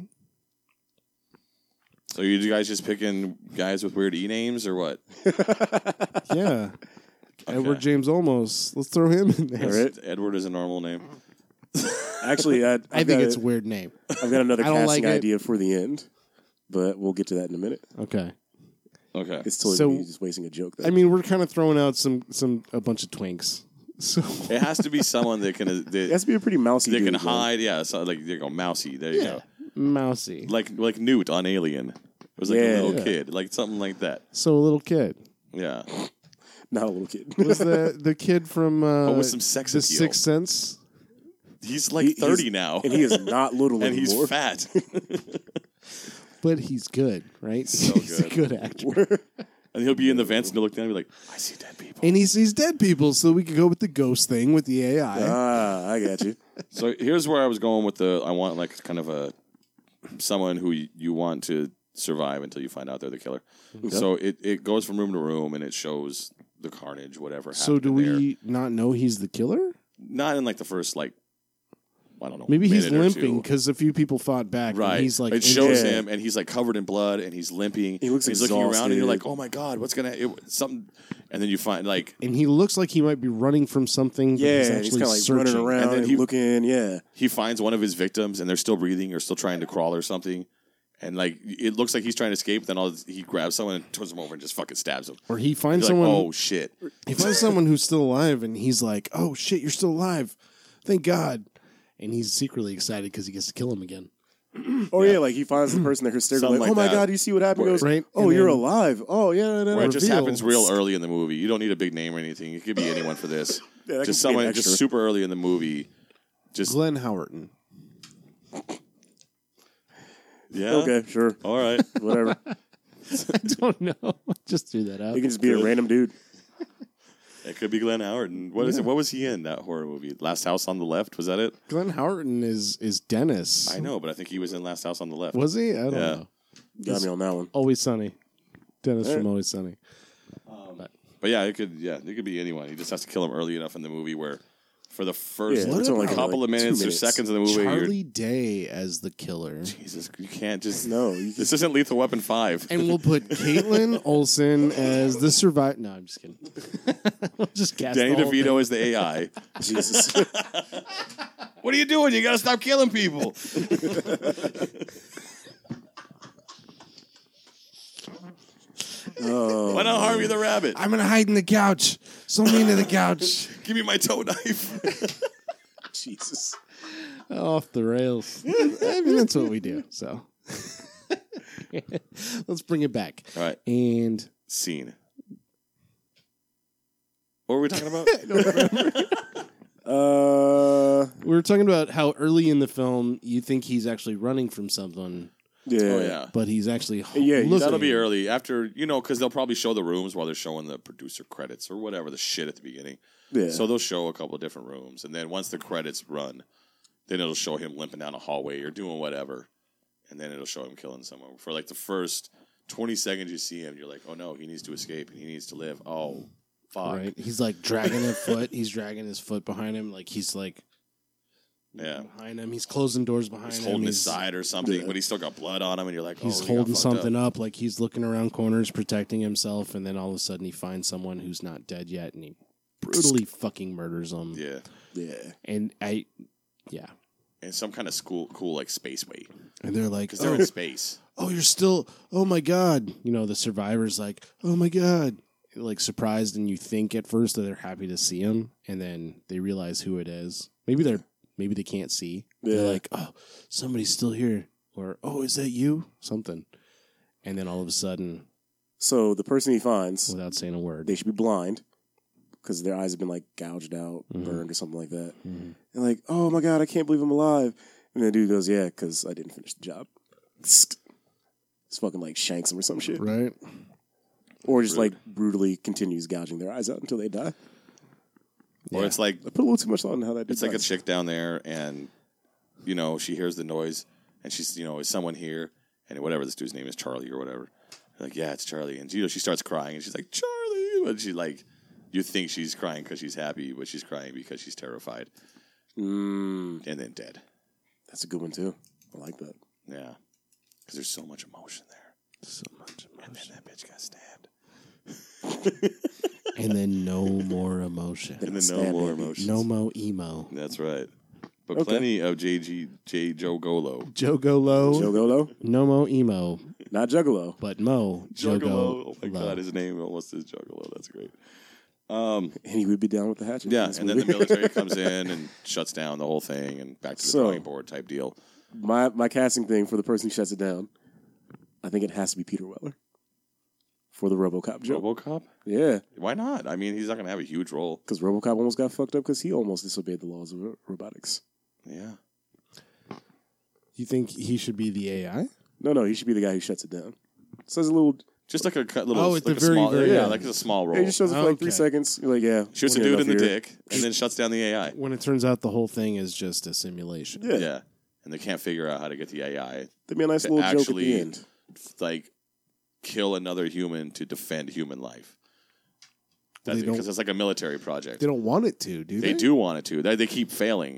So you guys just picking guys with weird e names or what?
Yeah. Edward James Olmos. Let's throw him in there.
All right.
Edward is a normal name.
Actually, I,
I think it's a weird name.
I've got another
I don't
casting
like it.
idea for the end, but we'll get to that in a minute.
Okay.
Okay.
It's totally
So-
me just wasting a joke. Though.
I mean, we're kind of throwing out some some a bunch of twinks. So
It has to be someone that can
it
that,
has to be a pretty mousy.
that
dude,
can
man.
hide. Yeah, so like you go mousy. There you
yeah,
go.
mousy.
Like like Newt on Alien. It was like
Yeah.
a little
Yeah.
kid, like something like that.
So a little kid.
Yeah.
Not a little kid.
Was the the kid from uh,
Oh, with some sex
The
appeal.
Sixth Sense?
He's like
He- he's-
thirty now,
and he is not little
and
anymore.
he's fat.
But he's good, right?
So
he's a
good.
good actor.
And he'll be in the vents and he'll look down and be like, I see dead people.
And he sees dead people, so we could go with the ghost thing with the A I.
Ah, I got you.
So here's where I was going with the I want like kind of a someone who you, you want to survive until you find out they're the killer. So it, it goes from room to room and it shows the carnage, whatever happened.
So do
in there.
we not know he's the killer?
Not in like the first like I don't know.
Maybe he's
minute or
limping
two.
because a few people fought back.
Right.
And he's like,
it shows
Yeah.
him, and he's like covered in blood, and he's limping.
He looks
he's looking around, and you're like,
exhausted.
"Oh my god, what's gonna it, something?" And then you find like
and he looks like he might be running from something. But
Yeah,
he's
he's
actually
kind of like
searching.
running around
And
and,
then he-
looking. Yeah,
he finds one of his victims, and they're still breathing or still trying to crawl or something. And like it looks like he's trying to escape. Then all he grabs someone and turns him over and just fucking stabs him.
Or he finds
He's
someone.
like, "Oh shit!"
He finds someone who's still alive, and he's like, "Oh shit, you're still alive! Thank God!" And he's secretly excited because he gets to kill him again.
Oh yeah, like he finds the person that hysterical,
Something
like,
like
"Oh my
that.
god, you see what happened?" He goes,
Right.
"Oh,
And
you're
then-
alive! Oh yeah, no, no,
Where it
no."
just
reveal.
happens real early in the movie. You don't need a big name or anything. It could be anyone for this.
Yeah, that
just
can be an
someone, just
extra.
super early in the movie. Just
Glenn Howerton.
yeah.
Okay, sure,
All right.
whatever.
I don't know. Just threw that out.
He can just be a random dude.
It could be Glenn Howard. And what is it? What was he in that horror movie? Last House on the Left? Was that it?
Glenn Howerton is is Dennis.
I know, but I think he was in Last House on the Left.
Was he? I don't
Yeah.
know.
Got me on that one.
Always Sunny. Dennis
Yeah.
from Always Sunny.
But yeah, it could. Yeah, it could be anyone. He just has to kill him early enough in the movie where, for the first
Yeah, it's only like,
couple
like
of minutes,
two
or seconds of the movie, you're,
Charlie Day as the killer.
Jesus, you can't just.
No, you
This isn't Lethal Weapon Five.
And we'll put Caitlin Olsen as the survivor. No, I'm just kidding. we'll just cast
Danny
the whole
DeVito is the A I.
Jesus.
What are you doing? You got to stop killing people.
Oh,
Why not Harvey the Rabbit?
I'm gonna hide in the couch. So mean to the couch.
Give me my toe knife.
Jesus.
Off the rails. I mean, that's what we do. So let's bring it back.
All right,
And
scene. What were we talking about?
Uh,
we were talking about how early in the film you think he's actually running from something,
yeah.
Oh yeah.
but he's actually
Yeah,
looking.
That'll be early after, you know, because they'll probably show the rooms while they're showing the producer credits or whatever the shit at the beginning.
Yeah.
So they'll show a couple of different rooms, and then once the credits run, then it'll show him limping down a hallway or doing whatever, and then it'll show him killing someone. For like the first twenty seconds you see him, you're like, oh no, he needs to escape and he needs to live. Oh, fuck.
Right. He's like dragging his foot. He's dragging his foot behind him, like he's like
Yeah.
behind him. He's closing doors behind
He's
him.
holding
he's,
his side or something,
Yeah.
but he's still got blood on him, and you're like, oh,
He's
he got
holding
fucked
something
up.
up. like he's looking around corners, protecting himself, and then all of a sudden he finds someone who's not dead yet, and he brutally fucking murders them.
Yeah.
Yeah.
And I, yeah,
And some kind of school, cool, like, space weight.
and they're like,
Because they're
oh,
in space.
oh, you're still, oh my god, you know, the survivor's like, oh my god, like surprised, and you think at first that they're happy to see him, and then they realize who it is. Maybe they're, maybe they can't see.
Yeah.
They're like, oh, somebody's still here, or oh, is that you? Something, and then all of a sudden,
So the person he finds,
without saying a word,
they should be blind because their eyes have been like gouged out,
Mhm.
burned, or something like that.
Mhm.
And like, oh my god, I can't believe I'm alive. And the dude goes, yeah, because I didn't finish the job. It's fucking like shanks them or some shit,
right?
or just
Rude.
like brutally continues gouging their eyes out until they die.
Or
Yeah.
it's like,
I put a little too much thought into how that. Dude
it's like a
dies.
chick down there, and, you know, she hears the noise, and she's, you know, is someone here? And whatever this dude's name is, Charlie or whatever. Like, yeah, it's Charlie. And, you know, she starts crying, and she's like, Charlie! And she, like, you think she's crying because she's happy, but she's crying because she's terrified.
Mm,
And then dead.
that's a good one too. I like that.
Yeah. Because there's so much emotion there.
So much
And then
emotion,
that bitch got stabbed.
and then no more emotion,
And then no
Stab
more
baby.
emotions.
no more emo.
That's right. But
Okay.
plenty of J G J Joe Golo.
Jogolo,
Jogolo,
no mo emo,
not Juggalo.
but mo
Juggalo.
Jogo.
Oh my
Lo.
god, his name almost is Juggalo. That's great. Um,
And he would be down with the hatchet.
yeah,
in this
and then the
movie.
military comes in and shuts down the whole thing, and back to the
So-
drawing board type deal.
my my casting thing for the person who shuts it down, I think it has to be Peter Weller for the RoboCop joke.
RoboCop?
Yeah,
Why not? I mean, he's not going to have a huge role.
because RoboCop almost got fucked up because he almost disobeyed the laws of ro- robotics.
Yeah.
You think he should be the A I?
No, no, he should be the guy who shuts it down. Says a little.
Just like a cut- little,
Oh, at
like
the
a
very,
small,
very
yeah,
end.
like it's a small role.
Yeah, he just shows it for like three
Okay.
seconds. You're like, yeah,
Shoots a
we'll
dude
get
in the
enough here.
dick, and then shuts down the A I.
When it turns out the whole thing is just a simulation.
Yeah,
Yeah. And they can't figure out how to get the A I
that'd be a nice
to
little joke at
actually-
the end.
like kill another human to defend human life. That's
They don't-
because it's like a military project.
They don't want it to, do they?
They do want it to. They, they keep failing.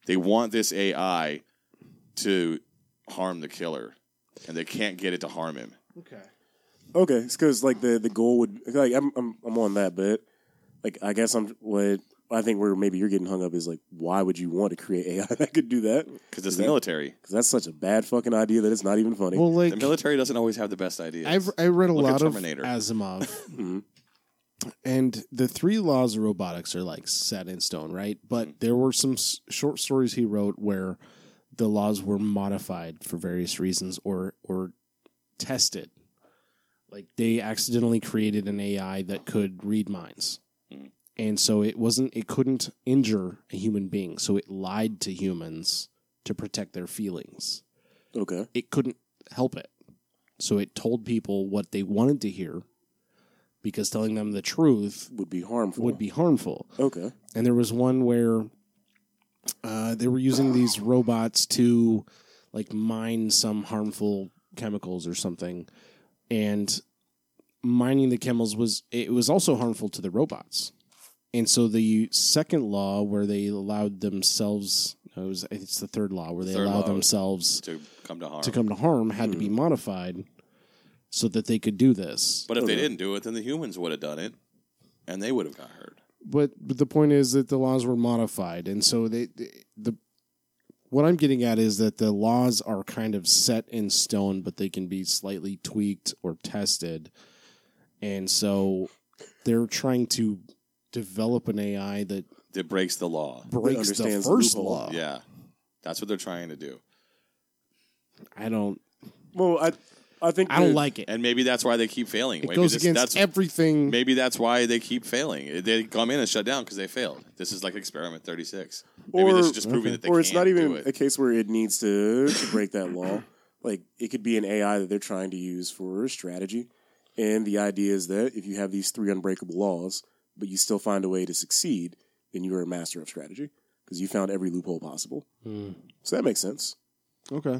They want this A I to harm the killer, and they can't get it to harm him.
Okay.
Okay, it's because like the, the goal would like I'm I'm I'm on that, but like I guess I'm what I think where maybe you're getting hung up is like why would you want to create A I that could do that?
Because it's
that,
the military.
Because that's such a bad fucking idea that it's not even funny.
Well, like
The military doesn't always have the best ideas.
I've I read a
Look at
lot of
Terminator.
Asimov,
mm-hmm.
and the three laws of robotics are like set in stone, right? But there were some s- short stories he wrote where the laws were modified for various reasons or or tested. Like they accidentally created an A I that could read minds.
Mm.
And so it wasn't it couldn't injure a human being. So it lied to humans to protect their feelings.
Okay.
It couldn't help it. So it told people what they wanted to hear because telling them the truth
Would be harmful.
would be harmful.
Okay.
And there was one where uh, they were using these robots to like mine some harmful chemicals or something. And mining the chemicals was it was also harmful to the robots. And so the second law where they allowed themselves it was it's the third law where they
Third
allowed
law
themselves
to come to harm.
to come to harm had to be modified so that they could do this.
But if they
Okay.
didn't do it, then the humans would have done it, and they would have got hurt.
But, but the point is that the laws were modified, and so they, they the what I'm getting at is that the laws are kind of set in stone, but they can be slightly tweaked or tested, and so they're trying to develop an A I that
It breaks the law.
breaks the
understands the
first
loophole.
law.
Yeah, that's what they're trying to do.
I don't,
Well, I I think
I don't
that-
like it.
And maybe that's why they keep failing.
It
maybe
goes
this-
against
that's,
everything.
Maybe that's why they keep failing. They come in and shut down because they failed. This is like experiment thirty-six. Maybe
Or-
this is just proving that they
or
can't
it's not even
do it.
a case where it needs to, to break that law. Like it could be an A I that they're trying to use for strategy, and the idea is that if you have these three unbreakable laws, but you still find a way to succeed, then you are a master of strategy because you found every loophole possible.
Hmm.
So that makes sense.
Okay.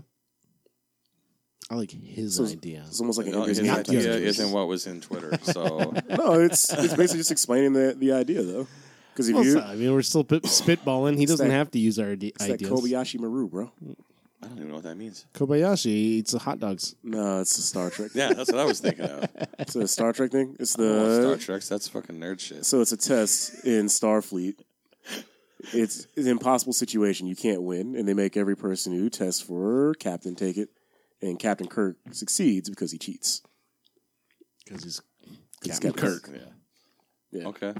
I like his
So it's-
idea.
It's almost like an
No, his
Ender's Game
idea
test.
isn't what was in Twitter. So
No, it's it's basically just explaining the, the idea though. Because if
Well,
you
so- I mean, we're still pit- spitballing. He
It's
doesn't
that-
have to use our ide-
it's that
ideas.
Kobayashi Maru, bro.
I don't even know what that means.
Kobayashi eats hot dogs.
No, it's a Star Trek.
Yeah, that's what I was thinking of.
It's a Star Trek thing. It's
Oh,
the
Star Trek. That's fucking nerd shit.
So it's a test in Starfleet. It's an impossible situation. You can't win, and they make every person who tests for captain take it, and Captain Kirk succeeds because he cheats.
Because he's
'Cause he's
Captain
Captain
Kirk.
Yeah.
Yeah.
Okay.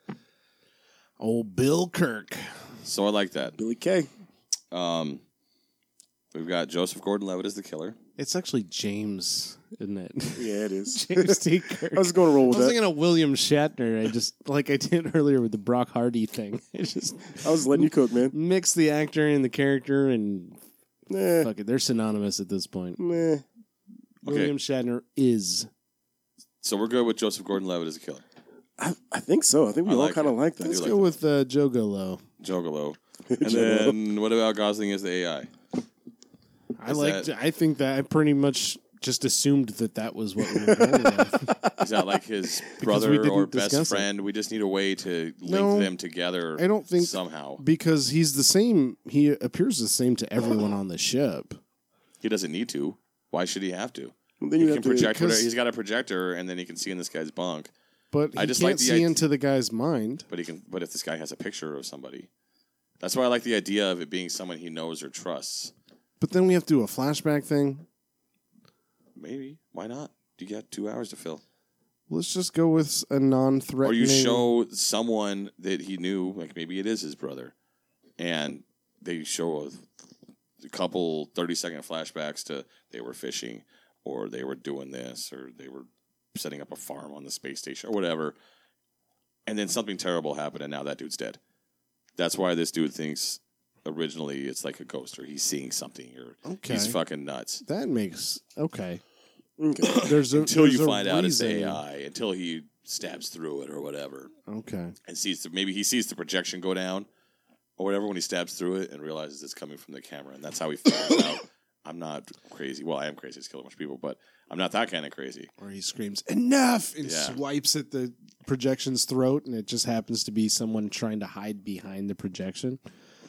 Old Bill Kirk.
So I like that.
Billy Kay.
Um, we've got Joseph Gordon-Levitt as the killer.
It's actually James, isn't it?
Yeah, it is.
James T. Kirk.
I was going to roll
I
with
was
that.
thinking of William Shatner. I just, like I did earlier with the Brock Hardy thing. I just
I was letting you cook, man.
mix the actor and the character and
Nah,
fuck it. They're synonymous at this point.
nah.
William Shatner is.
So we're good with Joseph Gordon-Levitt as a killer.
I, I think so. I think we
I
all
like
kind of
it.
like
I
that.
Let's
like
go
that.
with uh, Joe Golo.
Jogolo. And
Jogolo.
then what about Gosling as the A I?
I
Is
like.
that-
I think that I pretty much just assumed that that was what we were going with.
Is that like his
we
brother
didn't
or
discuss
best
it.
friend? We just need a way to link
No,
them together
I don't think-
somehow.
Because he's the same. He appears the same to everyone on the ship.
He doesn't need to. Why should he have to?
Then
He
you
can
have to,
project whatever.
because-
He's got a projector, and then he can see in this guy's bunk.
But he
I just
can't
like the
see
idea-
into the guy's mind.
But he can. But if this guy has a picture of somebody, that's why I like the idea of it being someone he knows or trusts.
But then we have to do a flashback thing.
Maybe. Why not? You got two hours to fill.
Let's just go with a non-threatening.
Or you show someone that he knew, like maybe it is his brother, and they show a, a couple thirty-second flashbacks to they were fishing, or they were doing this, or they were setting up a farm on the space station, or whatever, and then something terrible happened, and now that dude's dead. That's why this dude thinks originally it's like a ghost, or he's seeing something, or
Okay.
he's fucking nuts.
That makes okay.
Okay.
There's a,
Until
there's
you
a
find out it's
reason.
A I, until he stabs through it, or whatever.
Okay.
And sees the, maybe he sees the projection go down or whatever when he stabs through it and realizes it's coming from the camera, and that's how he finds out I'm not crazy. Well, I am crazy. It's killing a bunch of people, but I'm not that kind of crazy.
Or he screams enough and
Yeah.
swipes at the projection's throat, and it just happens to be someone trying to hide behind the projection.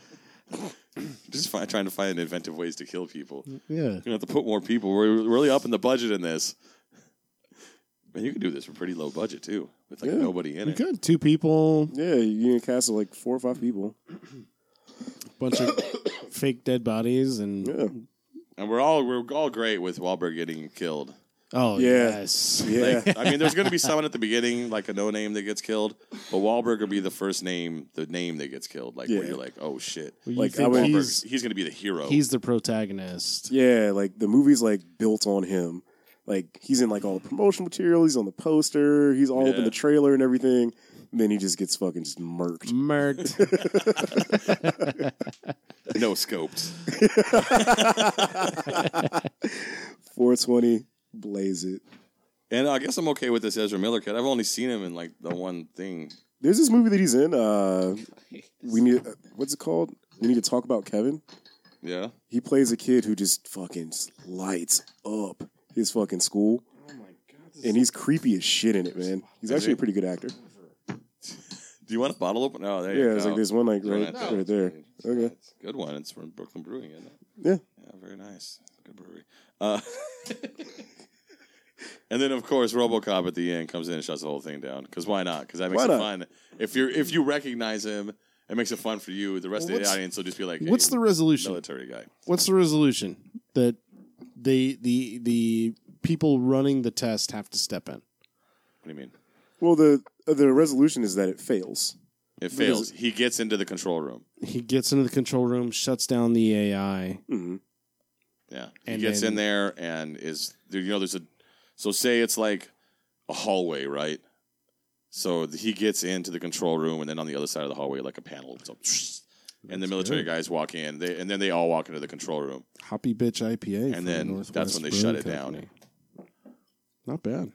Just find, trying to find inventive ways to kill people.
Yeah.
You're gonna have to put more people. We're really upping the budget in this. Man, you can do this for pretty low budget too, with like
Yeah.
nobody in
You
it.
could. Two people,
Yeah, you can cast like four or five people.
bunch of fake dead bodies, and
Yeah.
And we're all we're all great with Wahlberg getting killed.
oh
Yeah.
yes,
Yeah.
Like, I mean, there's going to be someone at the beginning, like a no name that gets killed, but Wahlberg will be the first name, the name that gets killed. Like
Yeah.
where you're like, oh shit,
Well, you
Like,
think
I would-
Wahlberg's,
he's
he's going to be the hero.
he's the protagonist.
Yeah, like the movie's like built on him. Like he's in like all the promotional material, he's on the poster, he's all up in
Yeah.
the trailer and everything. And then he just gets fucking just murked.
Murked.
no scoped.
four twenty, blaze it.
And I guess I'm okay with this Ezra Miller kid. I've only seen him in like the one thing.
There's this movie that he's in. Uh, we need uh, what's it called? We need to talk about Kevin.
Yeah.
He plays a kid who just fucking just lights up his fucking school.
Oh my god!
And he's creepy as shit in it, man. He's
Is
actually
he?
a pretty good actor.
Do you want a bottle open? Oh, there you
Yeah,
go.
it's like there's one like right,
No.
right there. Okay.
It's a good one. It's from Brooklyn Brewing, isn't it?
Yeah.
Yeah, very nice. Good brewery. Uh, and then, of course, RoboCop at the end comes in and shuts the whole thing down. Because why not? Because that makes
Why
it
not?
fun. If you if you recognize him, it makes it fun for you. The rest
Well,
of the
what's-
audience will just be like, hey,
What's the resolution?
military guy?
What's the resolution that the the the people running the test have to step in?
What do you mean?
Well, the uh, the resolution is that it fails.
It fails. He gets into the control room.
He gets into the control room, shuts down the A I.
hmm
Yeah.
And
he gets
then-
in there and is, there- you know, there's a, so say it's like a hallway, right? So he gets into the control room, and then on the other side of the hallway, like a panel opens up, and the military
good.
guys walk in, they, and then they all walk into the control room.
Hoppy Bitch I P A.
And
from
then
Northwest
that's when they
Brewing
shut it
Company. Not bad.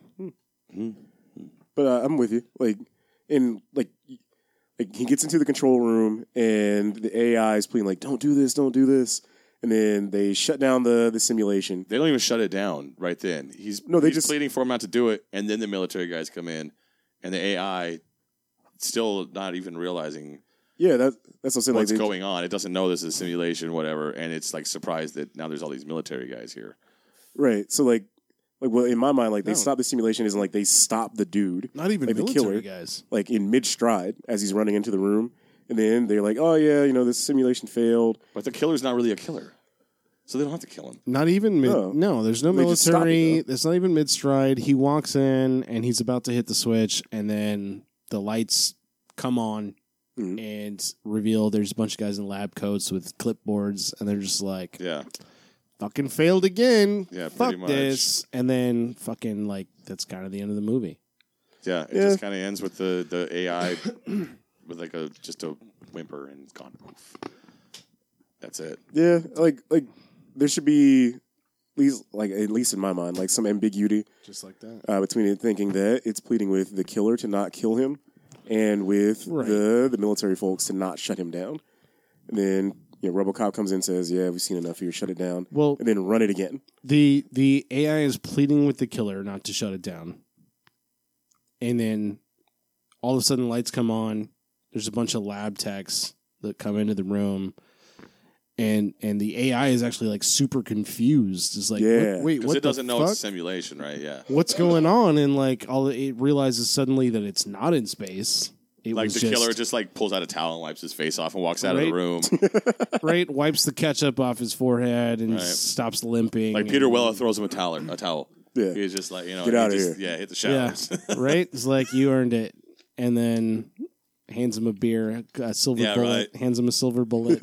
But uh, I'm with you. Like in like like he gets into the control room and the A I is pleading like, "Don't do this, don't do this," and then they shut down the the simulation.
They don't even shut it down right then. He's
No, they
he's
just-
pleading for him not to do it, and then the military guys come in, and the A I still not even realizing
Yeah, that that's what I'm saying.
what's
like, they-
going on. It doesn't know this is a simulation, whatever, and it's like surprised that now there's all these military guys here.
right. So like like well, in my mind, like they
No.
stop the simulation isn't like they stop the dude
Not even
Like the
military
killer.
guys.
like in mid stride as he's running into the room, and then they're like, "Oh yeah, you know this simulation failed."
But the killer's not really a killer, so they don't have to kill him.
Not even mid.
No.
No, there's no
They just stop it,
military.
though.
It's not even mid stride. He walks in and he's about to hit the switch, and then the lights come on
Mhm.
and reveal there's a bunch of guys in lab coats with clipboards, and they're just like,
Yeah,
"Fucking failed again.
Yeah,
Fuck
pretty much.
this." And then fucking like that's kind of the end of the movie.
yeah. It
Yeah.
just kind of ends with the, the A I with like a just a whimper and it's gone. Poof. That's it.
Yeah, like like there should be at least like at least in my mind like some ambiguity
Just like that.
uh, between it thinking that it's pleading with the killer to not kill him and with
Right.
the the military folks to not shut him down. And then you know, RoboCop comes in and says, "Yeah, we've seen enough here. Shut it down."
Well,
And then run it again.
the the A I is pleading with the killer not to shut it down. And then all of a sudden lights come on. There's a bunch of lab techs that come into the room. And and the A I is actually like super confused. It's like,
Yeah.
what, wait,
Because
what
it doesn't
the
know
fuck?
it's a simulation, right? Yeah.
What's going on? And like all it realizes suddenly that it's not in space. It
Like
was
the
just,
killer just like pulls out a towel and wipes his face off and walks out of the
Right.
room.
right wipes the ketchup off his forehead and
Right.
stops limping.
Like Peter
and-
Weller throws him a towel. A towel.
Yeah.
He's just like, you know,
Get
he
outta
just-
here.
Yeah, hit the
Yeah,
showers.
right? It's like you earned it, and then hands him a beer, a silver
Yeah,
bullet.
right.
Hands him a silver bullet,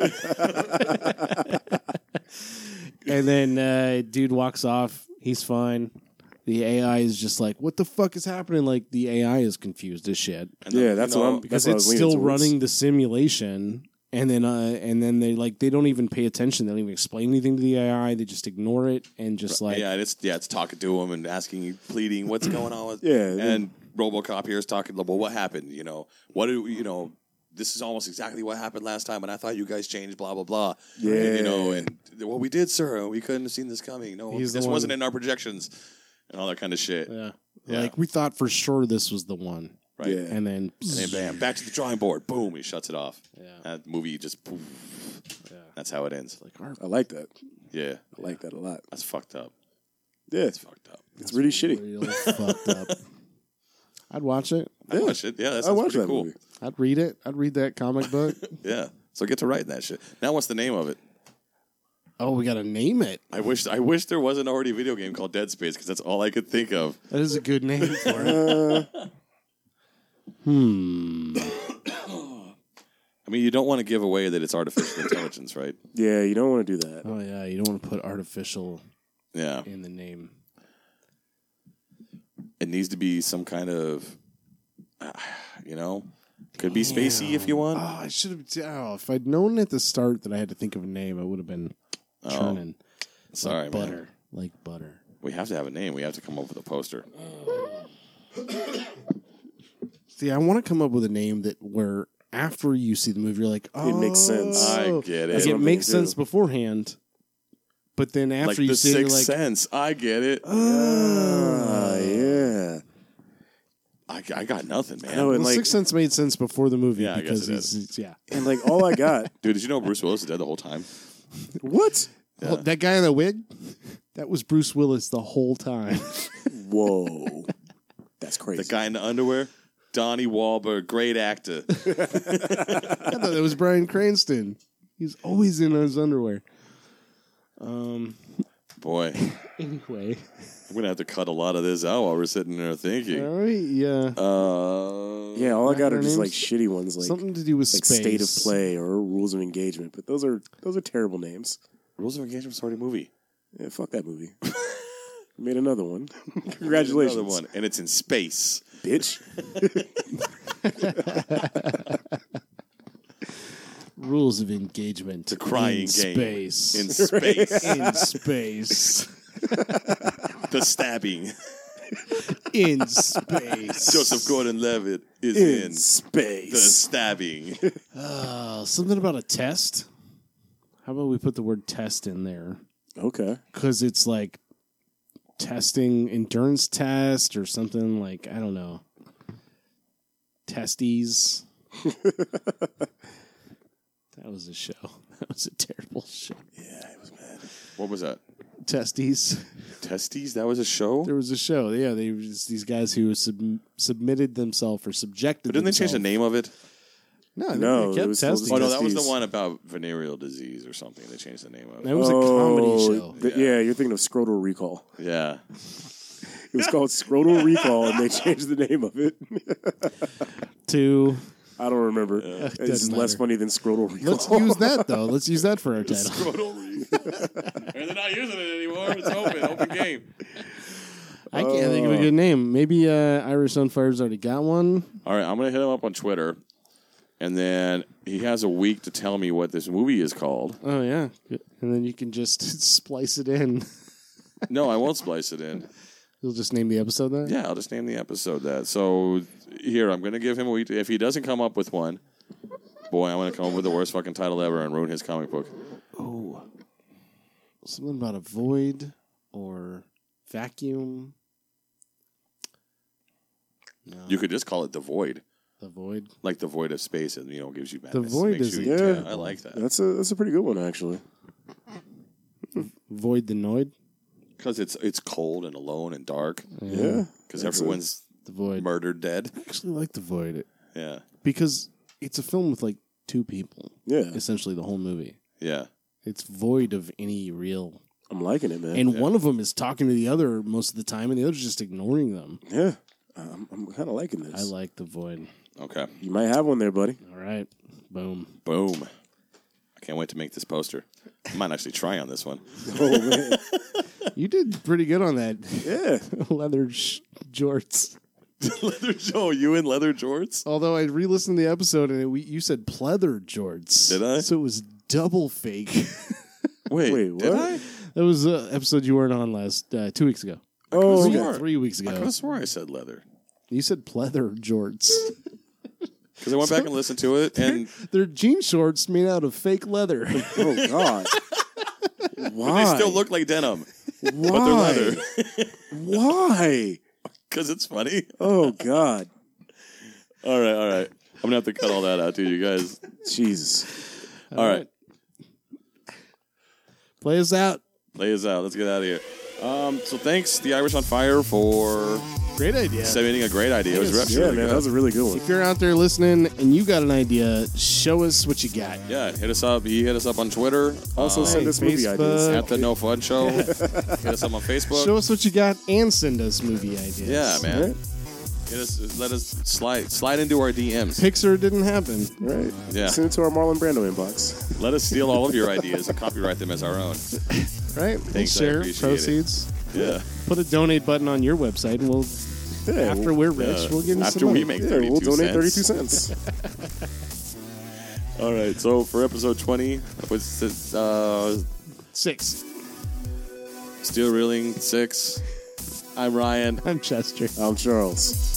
and then uh, dude walks off. He's fine. The A I is just like, what the fuck is happening? Like the A I is confused as shit
And
Yeah,
then,
that's
you
what
know,
I'm-
because
That's what I
it's
was leaning
still
towards.
running the simulation. And then, uh, and then they like they don't even pay attention. They don't even explain anything to the A I. They just ignore it and just like
yeah, it's yeah, it's talking to him and asking, pleading, what's going on with
Yeah,
and RoboCop here is talking. Well, what happened? You know, what do you know? This is almost exactly what happened last time, and I thought you guys changed. Blah blah blah.
Yeah.
And, you know, and well, we did, sir. We couldn't have seen this coming. No,
He's the
this
one-
wasn't in our projections, and all that kind of shit.
yeah.
Yeah.
Like we thought for sure this was the one,
Right.
Yeah.
and then
And then bam, back to the drawing board. Boom, he shuts it off.
Yeah.
That movie just poof. That's how it ends.
Like our
I like that.
Yeah,
I like that a lot.
that's fucked up.
Yeah,
It's
it's,
fucked up.
really shitty.
real fucked up. I'd watch it.
I watched it. Yeah, that
I
sounds
watched
pretty
that
cool.
movie.
I'd read it. I'd read that comic book.
Yeah, so get to writing that shit. Now, what's the name of it?
Oh, we got to name it.
I wish I wish there wasn't already a video game called Dead Space because that's all I could think of.
That is a good name for it.
Uh,
Hmm.
I mean, you don't want to give away that it's artificial intelligence, right?
yeah, you don't want to do that.
Oh yeah, you don't want to put artificial
Yeah,
in the name.
it needs to be some kind of, uh, you know, could be spacey if you want.
Oh, I should have. Oh, if I'd known at the start that I had to think of a name, I would have been
Oh,
churning.
sorry,
like
man.
butter, like butter.
We have to have a name. We have to come up with a poster.
See, I want to come up with a name that where after you see the movie, you're like, oh,
It makes sense.
I get it.
Like,
That's what
it
I'm
makes
thinking,
sense
too.
beforehand, but then after
Like
you
the
see it, you're
Sixth
like,
Sense. I get it.
Ah, yeah.
I, I got nothing, man.
know,
well,
and like,
Sixth Sense made sense before the movie
Yeah, I
because
guess it
he's, he's- yeah.
and like all I got.
Dude, did you know Bruce Willis is dead the whole time?
What?
Yeah.
Oh, that guy in the wig, that was Bruce Willis the whole time.
Whoa, that's crazy.
The guy in the underwear? Donnie Wahlberg, great actor.
I thought that was Bryan Cranston. He's always in his underwear. Um.
Boy,
Anyway,
I'm going to have to cut a lot of this out while we're sitting there
all
thinking.
right, yeah.
Uh,
yeah, all I got are
Actor
just like
names?
shitty ones, like
Something to do with
like
space.
state of play or rules of engagement. But those are those are terrible names.
Rules of Engagement's already a movie.
Yeah, fuck that movie. Made another one. Congratulations,
Another one, and it's in space.
bitch.
Rules of engagement.
The crying
in
game.
Space.
In space.
in space.
The stabbing.
In space.
Joseph Gordon-Levitt is
In
in the
space.
stabbing.
Uh, something about a test. How about we put the word test in there?
Okay.
Because it's like testing, endurance test or something like, I don't know. Testes. That was a show. That was a terrible show.
Yeah, it was bad. What was that?
Testes.
Testes? That was a show?
There was a show. Yeah, they were just these guys who sub- submitted themselves or subjected.
But didn't they change the
themselves-
name of it?
No,
No,
they
it
kept
was still
testing.
just
Oh, no, that was the
Testes.
one about venereal disease or something. They changed the name of
That
it.
was a comedy
Oh,
show.
th- yeah. you're thinking of Scrotal Recall.
Yeah.
It was called Scrotal Recall, and they changed the name of it.
To
I don't remember. It's
doesn't
less
matter.
funny than Scrotal Recall.
let's use that though. Let's use that for our title.
And they're not using it anymore. It's open. Open game.
I can't think of a good name. Maybe uh, Irish Sunfire's already got one.
All right, I'm going to hit him up on Twitter. And then he has a week to tell me what this movie is called.
Oh yeah, and then you can just splice it in.
No, I won't splice it in.
You'll just name the episode that.
Yeah, I'll just name the episode that. So here, I'm going to give him a week. To, if he doesn't come up with one, boy, I'm going to come up with the worst fucking title ever and ruin his comic book.
Oh, something about a void or vacuum. No,
You could just call it The Void.
the void.
Like the void of space, and you know, gives you madness.
Void
Makes
is
you,
a-
yeah,
Yeah.
I like that
That's a that's a pretty good one, actually.
Void the Noid.
because it's it's cold and alone and dark.
Yeah.
Because
That's
everyone's
The void.
murdered dead.
I actually like the void
Yeah,
because it's a film with like two people.
Yeah.
Essentially, the whole movie.
yeah.
It's void of any real.
I'm liking it, man.
And one of them is talking to the other most of the time, and the other's just ignoring them.
yeah. I'm, I'm kind of liking this.
I like the void.
Okay,
You might have one there, buddy.
All right, boom.
boom. I can't wait to make this poster. I might actually try on this one.
Oh, man.
You did pretty good on that
Yeah.
leather sh- jorts.
Leather Joe, you in leather jorts?
Although I re-listened to the episode and it, we, you said pleather jorts.
Did I?
So it was double fake.
Wait,
Wait,
did
what?
I?
That was an episode you weren't on last uh, two weeks ago.
Oh,
could've
okay.
sworn.
Three weeks
I could
ago.
have swore I said leather.
You said pleather jorts.
Because I went back and listened to it, and
They're jean shorts made out of fake leather.
Oh, God. Why?
they still look like denim,
Why?
but they're leather.
Why?
Because it's funny.
Oh, God.
All right, all right. I'm going to have to cut all that out, too, you guys.
Jesus.
All right.
Play us out.
Play us out. Let's get out of here. Um, so thanks, The Irish on Fire, for
Great idea.
submitting a great idea. It was
Yes.
Yeah,
really
man,
good.
that was a really good one.
If you're out there listening and you got an idea, show us what you got.
Yeah, hit us up. He hit us up on Twitter.
Also,
um,
send us movie
Facebook.
ideas.
at the No Fun Show. Hit us up on Facebook.
Show us what you got and send us movie ideas.
Yeah, man.
Right?
Hit us, let us slide slide into our D Ms.
Pixar didn't happen.
Right.
Yeah.
Send it to our Marlon Brando inbox.
Let us steal all of your ideas and copyright them as our own.
Right?
Thanks, I
we'll share
appreciate it.
proceeds.
Yeah.
Put a donate button on your website, and we'll
Yeah,
after
we'll,
we're rich,
yeah.
we'll give you
After
some
we
money.
make
yeah, we'll
thirty-two
donate thirty-two
cents.
cents.
All right. So for episode twenty, what's this, uh,
Six.
Steel Reeling six. I'm Ryan.
I'm Chester.
I'm Charles.